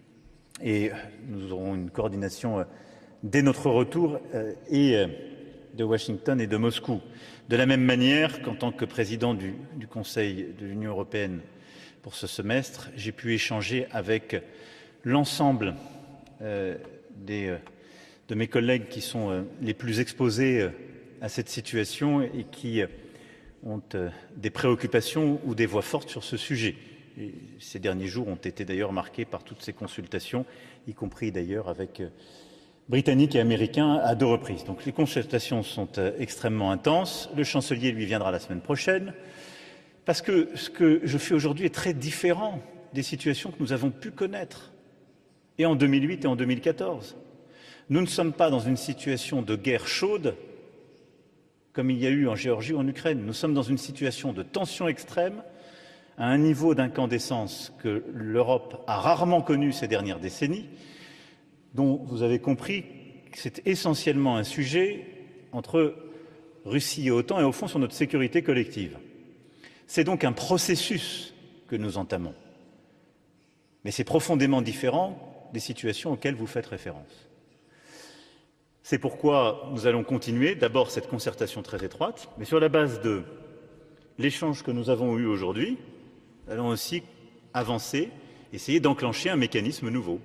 Et nous aurons une coordination dès notre retour. Et de Washington et de Moscou. De la même manière qu'en tant que président du, du Conseil de l'Union européenne pour ce semestre, j'ai pu échanger avec l'ensemble euh, des, euh, de mes collègues qui sont euh, les plus exposés euh, à cette situation et qui euh, ont euh, des préoccupations ou des voix fortes sur ce sujet. Et ces derniers jours ont été d'ailleurs marqués par toutes ces consultations, y compris d'ailleurs avec euh, Britanniques et Américains à deux reprises. Donc les consultations sont euh, extrêmement intenses. Le chancelier, lui, viendra la semaine prochaine. Parce que ce que je fais aujourd'hui est très différent des situations que nous avons pu connaître, et en deux mille huit et en deux mille quatorze. Nous ne sommes pas dans une situation de guerre chaude, comme il y a eu en Géorgie ou en Ukraine. Nous sommes dans une situation de tension extrême, à un niveau d'incandescence que l'Europe a rarement connu ces dernières décennies, dont vous avez compris que c'est essentiellement un sujet entre Russie et OTAN et au fond sur notre sécurité collective. C'est donc un processus que nous entamons. Mais c'est profondément différent des situations auxquelles vous faites référence. C'est pourquoi nous allons continuer d'abord cette concertation très étroite, mais sur la base de l'échange que nous avons eu aujourd'hui, nous allons aussi avancer, essayer d'enclencher un mécanisme nouveau.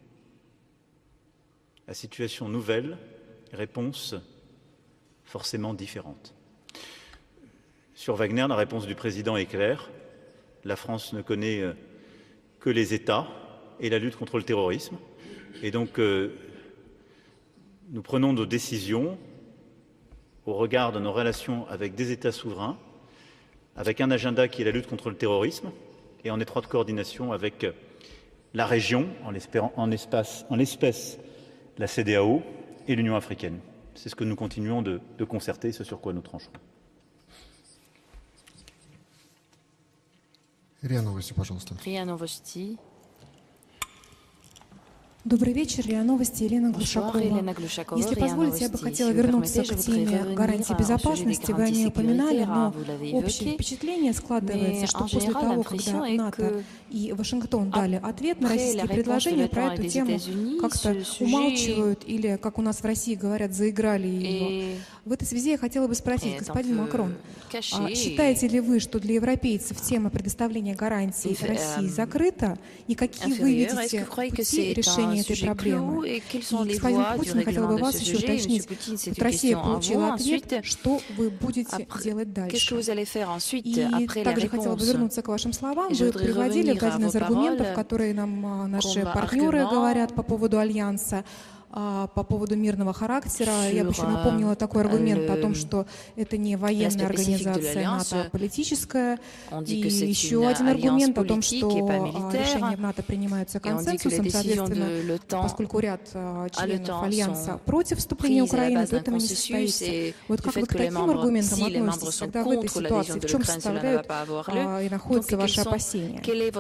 La situation nouvelle, réponse forcément différente. Sur Wagner, la réponse du président est claire. La France ne connaît que les États et la lutte contre le terrorisme. Et donc, euh, nous prenons nos décisions au regard de nos relations avec des États souverains, avec un agenda qui est la lutte contre le terrorisme et en étroite coordination avec la région, en l'espèce la C D A O et l'Union africaine. C'est ce que nous continuons de, de concerter, ce sur quoi nous tranchons. РИА Новости, пожалуйста. РИА Новости. Добрый вечер, РИА Новости, Елена Глушакова. Если позволите, я бы хотела вернуться к теме гарантии безопасности. Вы о ней упоминали, но общее впечатление складывается, что после того, когда НАТО и Вашингтон дали ответ на российские предложения, про эту тему как-то умалчивают или, как у нас в России говорят, заиграли ее. В этой связи я хотела бы спросить, господин Макрон, а считаете ли вы, что для европейцев тема предоставления гарантий России закрыта, и какие вы видите пути решения этой проблемы? И, господин Путин, я хотела бы вас еще уточнить, вот Россия получила ответ, что вы будете делать дальше? И также хотела бы вернуться к вашим словам. Вы приводили один из аргументов, которые нам наши партнеры говорят по поводу альянса, по поводу мирного характера. Я бы еще напомнила такой аргумент о том, что это не военная организация НАТО, а политическая. И еще один аргумент о том, что решения в НАТО принимаются консенсусом, соответственно, поскольку ряд членов альянса против вступления Украины, то этого не состоится. Вот как вы к таким аргументам относитесь, когда в этой ситуации, в чем составляют и находятся ваши опасения?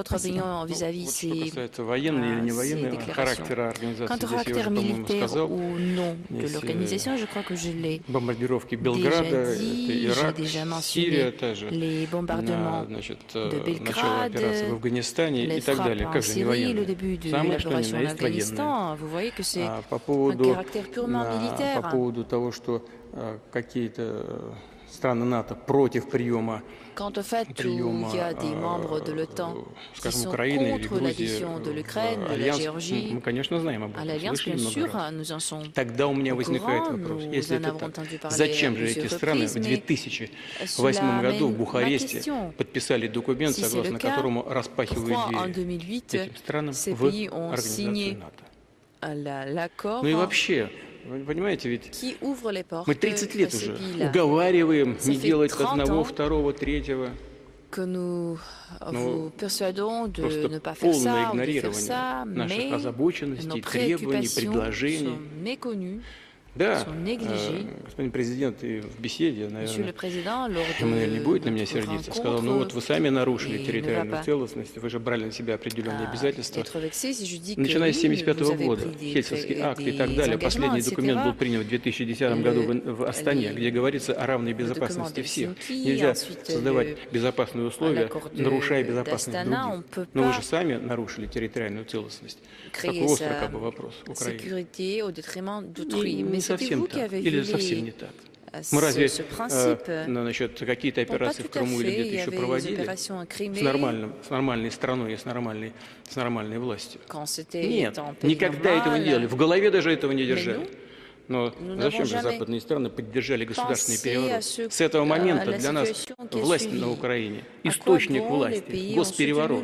Касается военный или не военный характера организации, ou non de l'organisation, je crois que je l'ai déjà dit, j'ai déjà mentionné les bombardements de Belgrade, les frappes en Syrie, le début de l'opération en Afghanistan. Vous voyez que c'est un caractère purement militaire. По поводу того, что какие-то страны НАТО против приема Quant au fait où il y a des membres de l'OTAN qui sont contre l'adhésion de l'Ukraine, de la Géorgie, à l'Alliance, bien sûr, nous en sommes au courant, nous en avons entendu parler à plusieurs reprises, mais cela mène ma question. Si c'est le cas, pourquoi en deux mille huit, ces pays ont signé l'accord Вы понимаете, ведь qui ouvre les portes мы тридцать лет уже уговариваем не делать одного, второго, третьего. Que nous vous persuadons de ne pas faire ça ou de faire ça, mais nos préoccupations sont méconnues. Да, господин президент и в беседе, наверное, Эммануэль не будет на меня сердиться, сказал, ну вот вы сами нарушили территориальную целостность, вы же брали на себя определенные обязательства. Начиная с семьдесят пятого года, Хельсинский акт и так далее, последний документ был принят в две тысячи десятом году в Астане, где говорится о равной безопасности всех. Нельзя создавать безопасные условия, нарушая безопасность других. Но вы же сами нарушили территориальную целостность. Такой острый как бы вопрос Украины. Не совсем так, или совсем не так. Мы разве э, значит, какие-то операции в Крыму или где-то еще проводили с, нормальным, с нормальной страной и с нормальной, с нормальной властью? Нет, никогда этого не делали, в голове даже этого не держали. Но зачем же западные страны поддержали государственный переворот? С этого момента для нас власть на Украине, источник власти, госпереворот,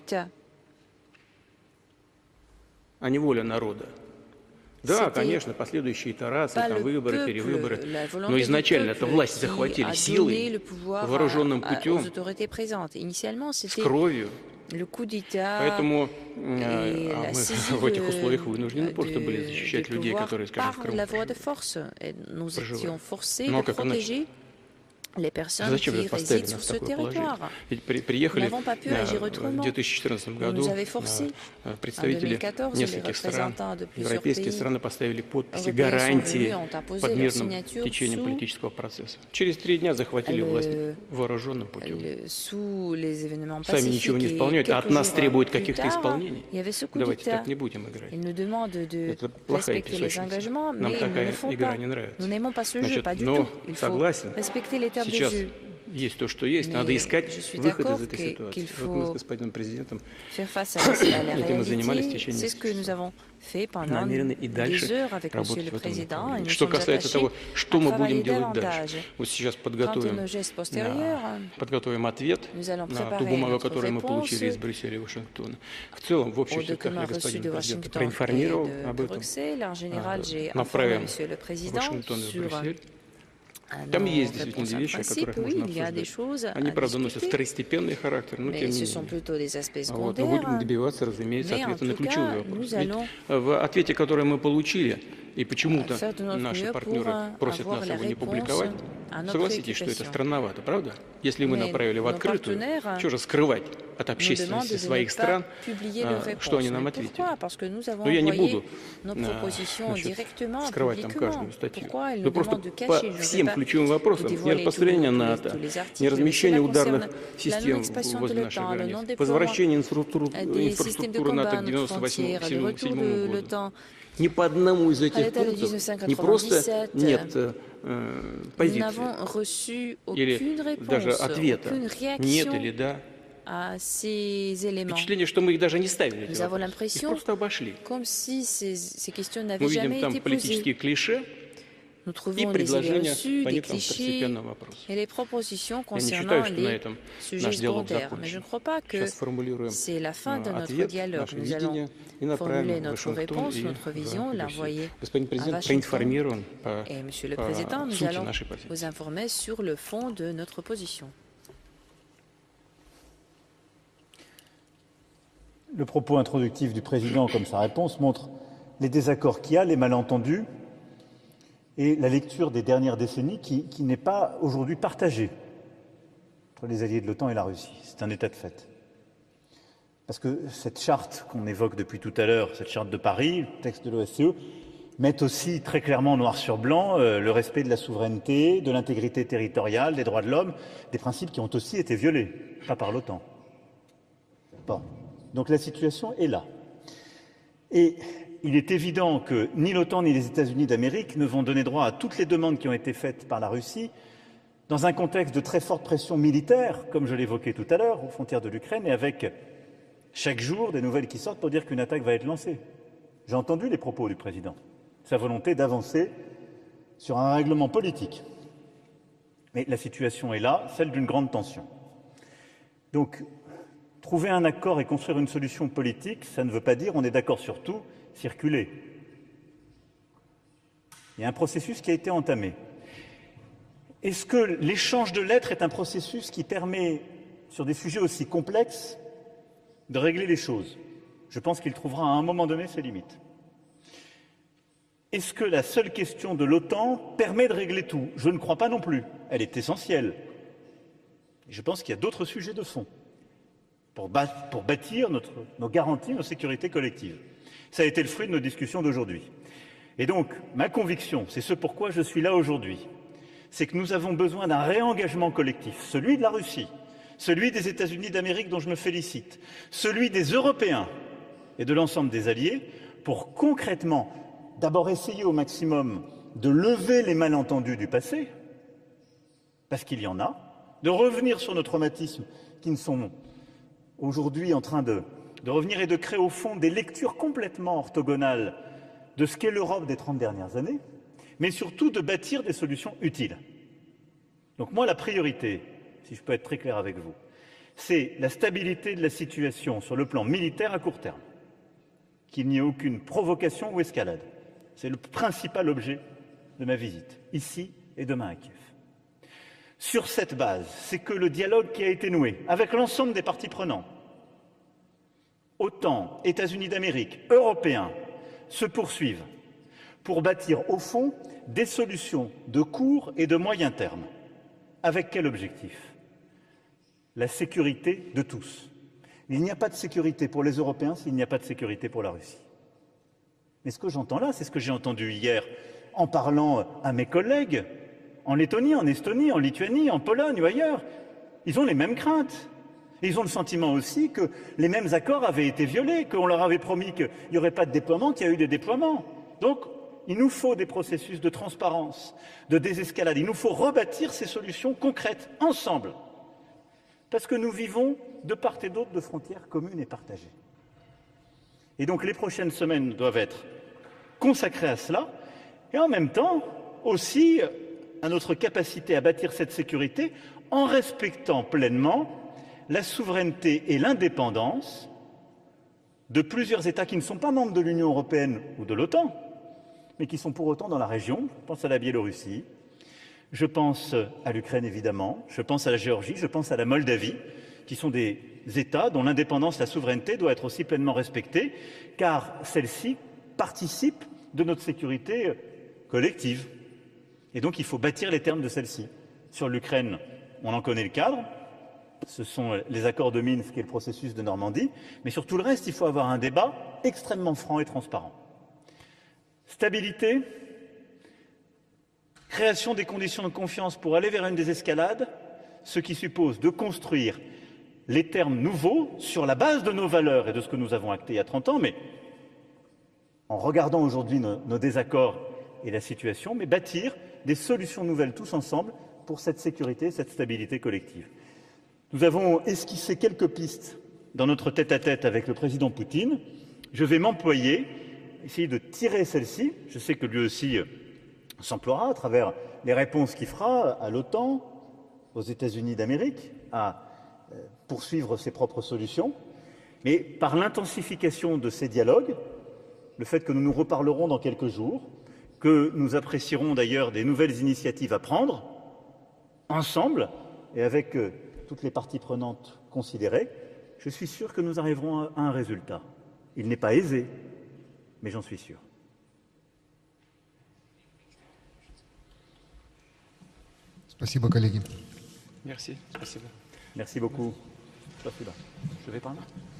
а не воля народа. Да, конечно, последующие итерации, там, выборы, перевыборы, но изначально эту власть захватили силой, вооруженным путем, с кровью. Поэтому э, а мы в этих условиях вынуждены просто были защищать людей, которые, скажем, в Крыму проживают. Но как иначе? Зачем же поставили нас в такое положение? Ведь при, приехали в две тысячи четырнадцатом году представители нескольких стран, европейские страны поставили подписи, гарантии под мирным течением политического процесса. Через три дня захватили власть вооруженным путем. Сами ничего не исполняют, а от нас требуют каких-то исполнений. Давайте так не будем играть. Это плохая песочница. Нам такая игра не нравится. Значит, но согласен. Сейчас есть то, что есть. Надо искать выход из этой ситуации. Вот мы с господином президентом этим и занимались в течение нескольких намерены и дальше работать в этом направлении. Что касается того, что мы будем делать дальше. Вот сейчас подготовим, подготовим ответ на ту бумагу, которую мы получили из Брюсселя и Вашингтона. В целом, в общих чертах я господин президент проинформировал об этом. Направим в Вашингтон и в Брюссель. Там есть действительно вещи, о которых можно обсуждать. Они, правда, носят второстепенный характер, но тем не менее. Вот. Мы будем добиваться, разумеется, ответа на ключевой вопрос. Ведь в ответе, который мы получили, и почему-то наши партнеры просят нас его не публиковать, согласитесь, что это странновато, правда? Если мы направили в открытую, что же скрывать от общественности своих стран, что они нам ответили? Но я не буду значит, скрывать там каждую статью. Но просто по всем ключевым вопросам: не распространение НАТО, не размещение ударных систем возле наших границ, возвращение инфраструктуры НАТО к девяносто седьмому году. Ни по одному из этих пунктов не просто нет э, позиции или даже ответа, нет или да. Впечатление, что мы их даже не ставили, эти вопросы. Их просто обошли. Мы видим там политические клише и предложения по некоторым второстепенным вопросам. Я не считаю, что на этом наш диалог закончен. Сейчас сформулируем ответ, наше видение и направим в Вашингтон и в Брюссель. Господин президент проинформирован по, по сути нашей позиции. Le propos introductif du président, comme sa réponse, montre les désaccords qu'il y a, les malentendus et la lecture des dernières décennies qui, qui n'est pas aujourd'hui partagée entre les alliés de l'OTAN et la Russie. C'est un état de fait. Parce que cette charte qu'on évoque depuis tout à l'heure, cette charte de Paris, le texte de l'O S C E, met aussi très clairement noir sur blanc euh, le respect de la souveraineté, de l'intégrité territoriale, des droits de l'homme, des principes qui ont aussi été violés, pas par l'OTAN. Bon. Donc la situation est là. Et il est évident que ni l'OTAN ni les États-Unis d'Amérique ne vont donner droit à toutes les demandes qui ont été faites par la Russie dans un contexte de très forte pression militaire, comme je l'évoquais tout à l'heure, aux frontières de l'Ukraine, et avec chaque jour des nouvelles qui sortent pour dire qu'une attaque va être lancée. J'ai entendu les propos du président, sa volonté d'avancer sur un règlement politique. Mais la situation est là, celle d'une grande tension. Donc, trouver un accord et construire une solution politique, ça ne veut pas dire on est d'accord sur tout, circuler. Il y a un processus qui a été entamé. Est-ce que l'échange de lettres est un processus qui permet, sur des sujets aussi complexes, de régler les choses? Je pense qu'il trouvera à un moment donné ses limites. Est-ce que la seule question de l'OTAN permet de régler tout? Je ne crois pas non plus. Elle est essentielle. Et je pense qu'il y a d'autres sujets de fond pour, pour bâtir notre, nos garanties, nos sécurités collectives. Ça a été le fruit de nos discussions d'aujourd'hui. Et donc, ma conviction, c'est ce pourquoi je suis là aujourd'hui, c'est que nous avons besoin d'un réengagement collectif, celui de la Russie, celui des États-Unis d'Amérique dont je me félicite, celui des Européens et de l'ensemble des alliés, pour concrètement, d'abord essayer au maximum de lever les malentendus du passé, parce qu'il y en a, de revenir sur nos traumatismes qui ne sont aujourd'hui en train de, de revenir et de créer au fond des lectures complètement orthogonales de ce qu'est l'Europe des trente dernières années, mais surtout de bâtir des solutions utiles. Donc moi, la priorité, si je peux être très clair avec vous, c'est la stabilité de la situation sur le plan militaire à court terme, qu'il n'y ait aucune provocation ou escalade. C'est le principal objet de ma visite, ici et demain à Kiev. Sur cette base, c'est que le dialogue qui a été noué avec l'ensemble des parties prenantes, OTAN, États-Unis d'Amérique, Européens, se poursuive pour bâtir au fond des solutions de court et de moyen terme. Avec quel objectif? La sécurité de tous. Il n'y a pas de sécurité pour les Européens s'il n'y a pas de sécurité pour la Russie. Mais ce que j'entends là, c'est ce que j'ai entendu hier en parlant à mes collègues en Lettonie, en Estonie, en Lituanie, en Pologne ou ailleurs. Ils ont les mêmes craintes. Et ils ont le sentiment aussi que les mêmes accords avaient été violés, qu'on leur avait promis qu'il n'y aurait pas de déploiement, qu'il y a eu des déploiements. Donc, il nous faut des processus de transparence, de désescalade. Il nous faut rebâtir ces solutions concrètes, ensemble. Parce que nous vivons de part et d'autre de frontières communes et partagées. Et donc, les prochaines semaines doivent être consacrées à cela, et en même temps, aussi, à notre capacité à bâtir cette sécurité en respectant pleinement la souveraineté et l'indépendance de plusieurs États qui ne sont pas membres de l'Union européenne ou de l'OTAN, mais qui sont pour autant dans la région. Je pense à la Biélorussie, je pense à l'Ukraine évidemment, je pense à la Géorgie, je pense à la Moldavie, qui sont des États dont l'indépendance, la souveraineté doit être aussi pleinement respectée, car celle-ci participe de notre sécurité collective. Et donc il faut bâtir les termes de celle-ci. Sur l'Ukraine, on en connaît le cadre, ce sont les accords de Minsk et le processus de Normandie, mais sur tout le reste, il faut avoir un débat extrêmement franc et transparent. Stabilité, création des conditions de confiance pour aller vers une désescalade, ce qui suppose de construire les termes nouveaux sur la base de nos valeurs et de ce que nous avons acté il y a trente ans, mais en regardant aujourd'hui nos, nos désaccords et la situation, mais bâtir des solutions nouvelles tous ensemble pour cette sécurité, cette stabilité collective. Nous avons esquissé quelques pistes dans notre tête-à-tête avec le président Poutine. Je vais m'employer, essayer de tirer celle-ci. Je sais que lui aussi s'emploiera à travers les réponses qu'il fera à l'OTAN, aux États-Unis d'Amérique, à poursuivre ses propres solutions. Mais par l'intensification de ces dialogues, le fait que nous nous reparlerons dans quelques jours, que nous apprécierons d'ailleurs des nouvelles initiatives à prendre, ensemble, et avec euh, toutes les parties prenantes considérées, je suis sûr que nous arriverons à un résultat. Il n'est pas aisé, mais j'en suis sûr. Спасибо, коллеги. Merci. Спасибо. Merci beaucoup. Je vais par là.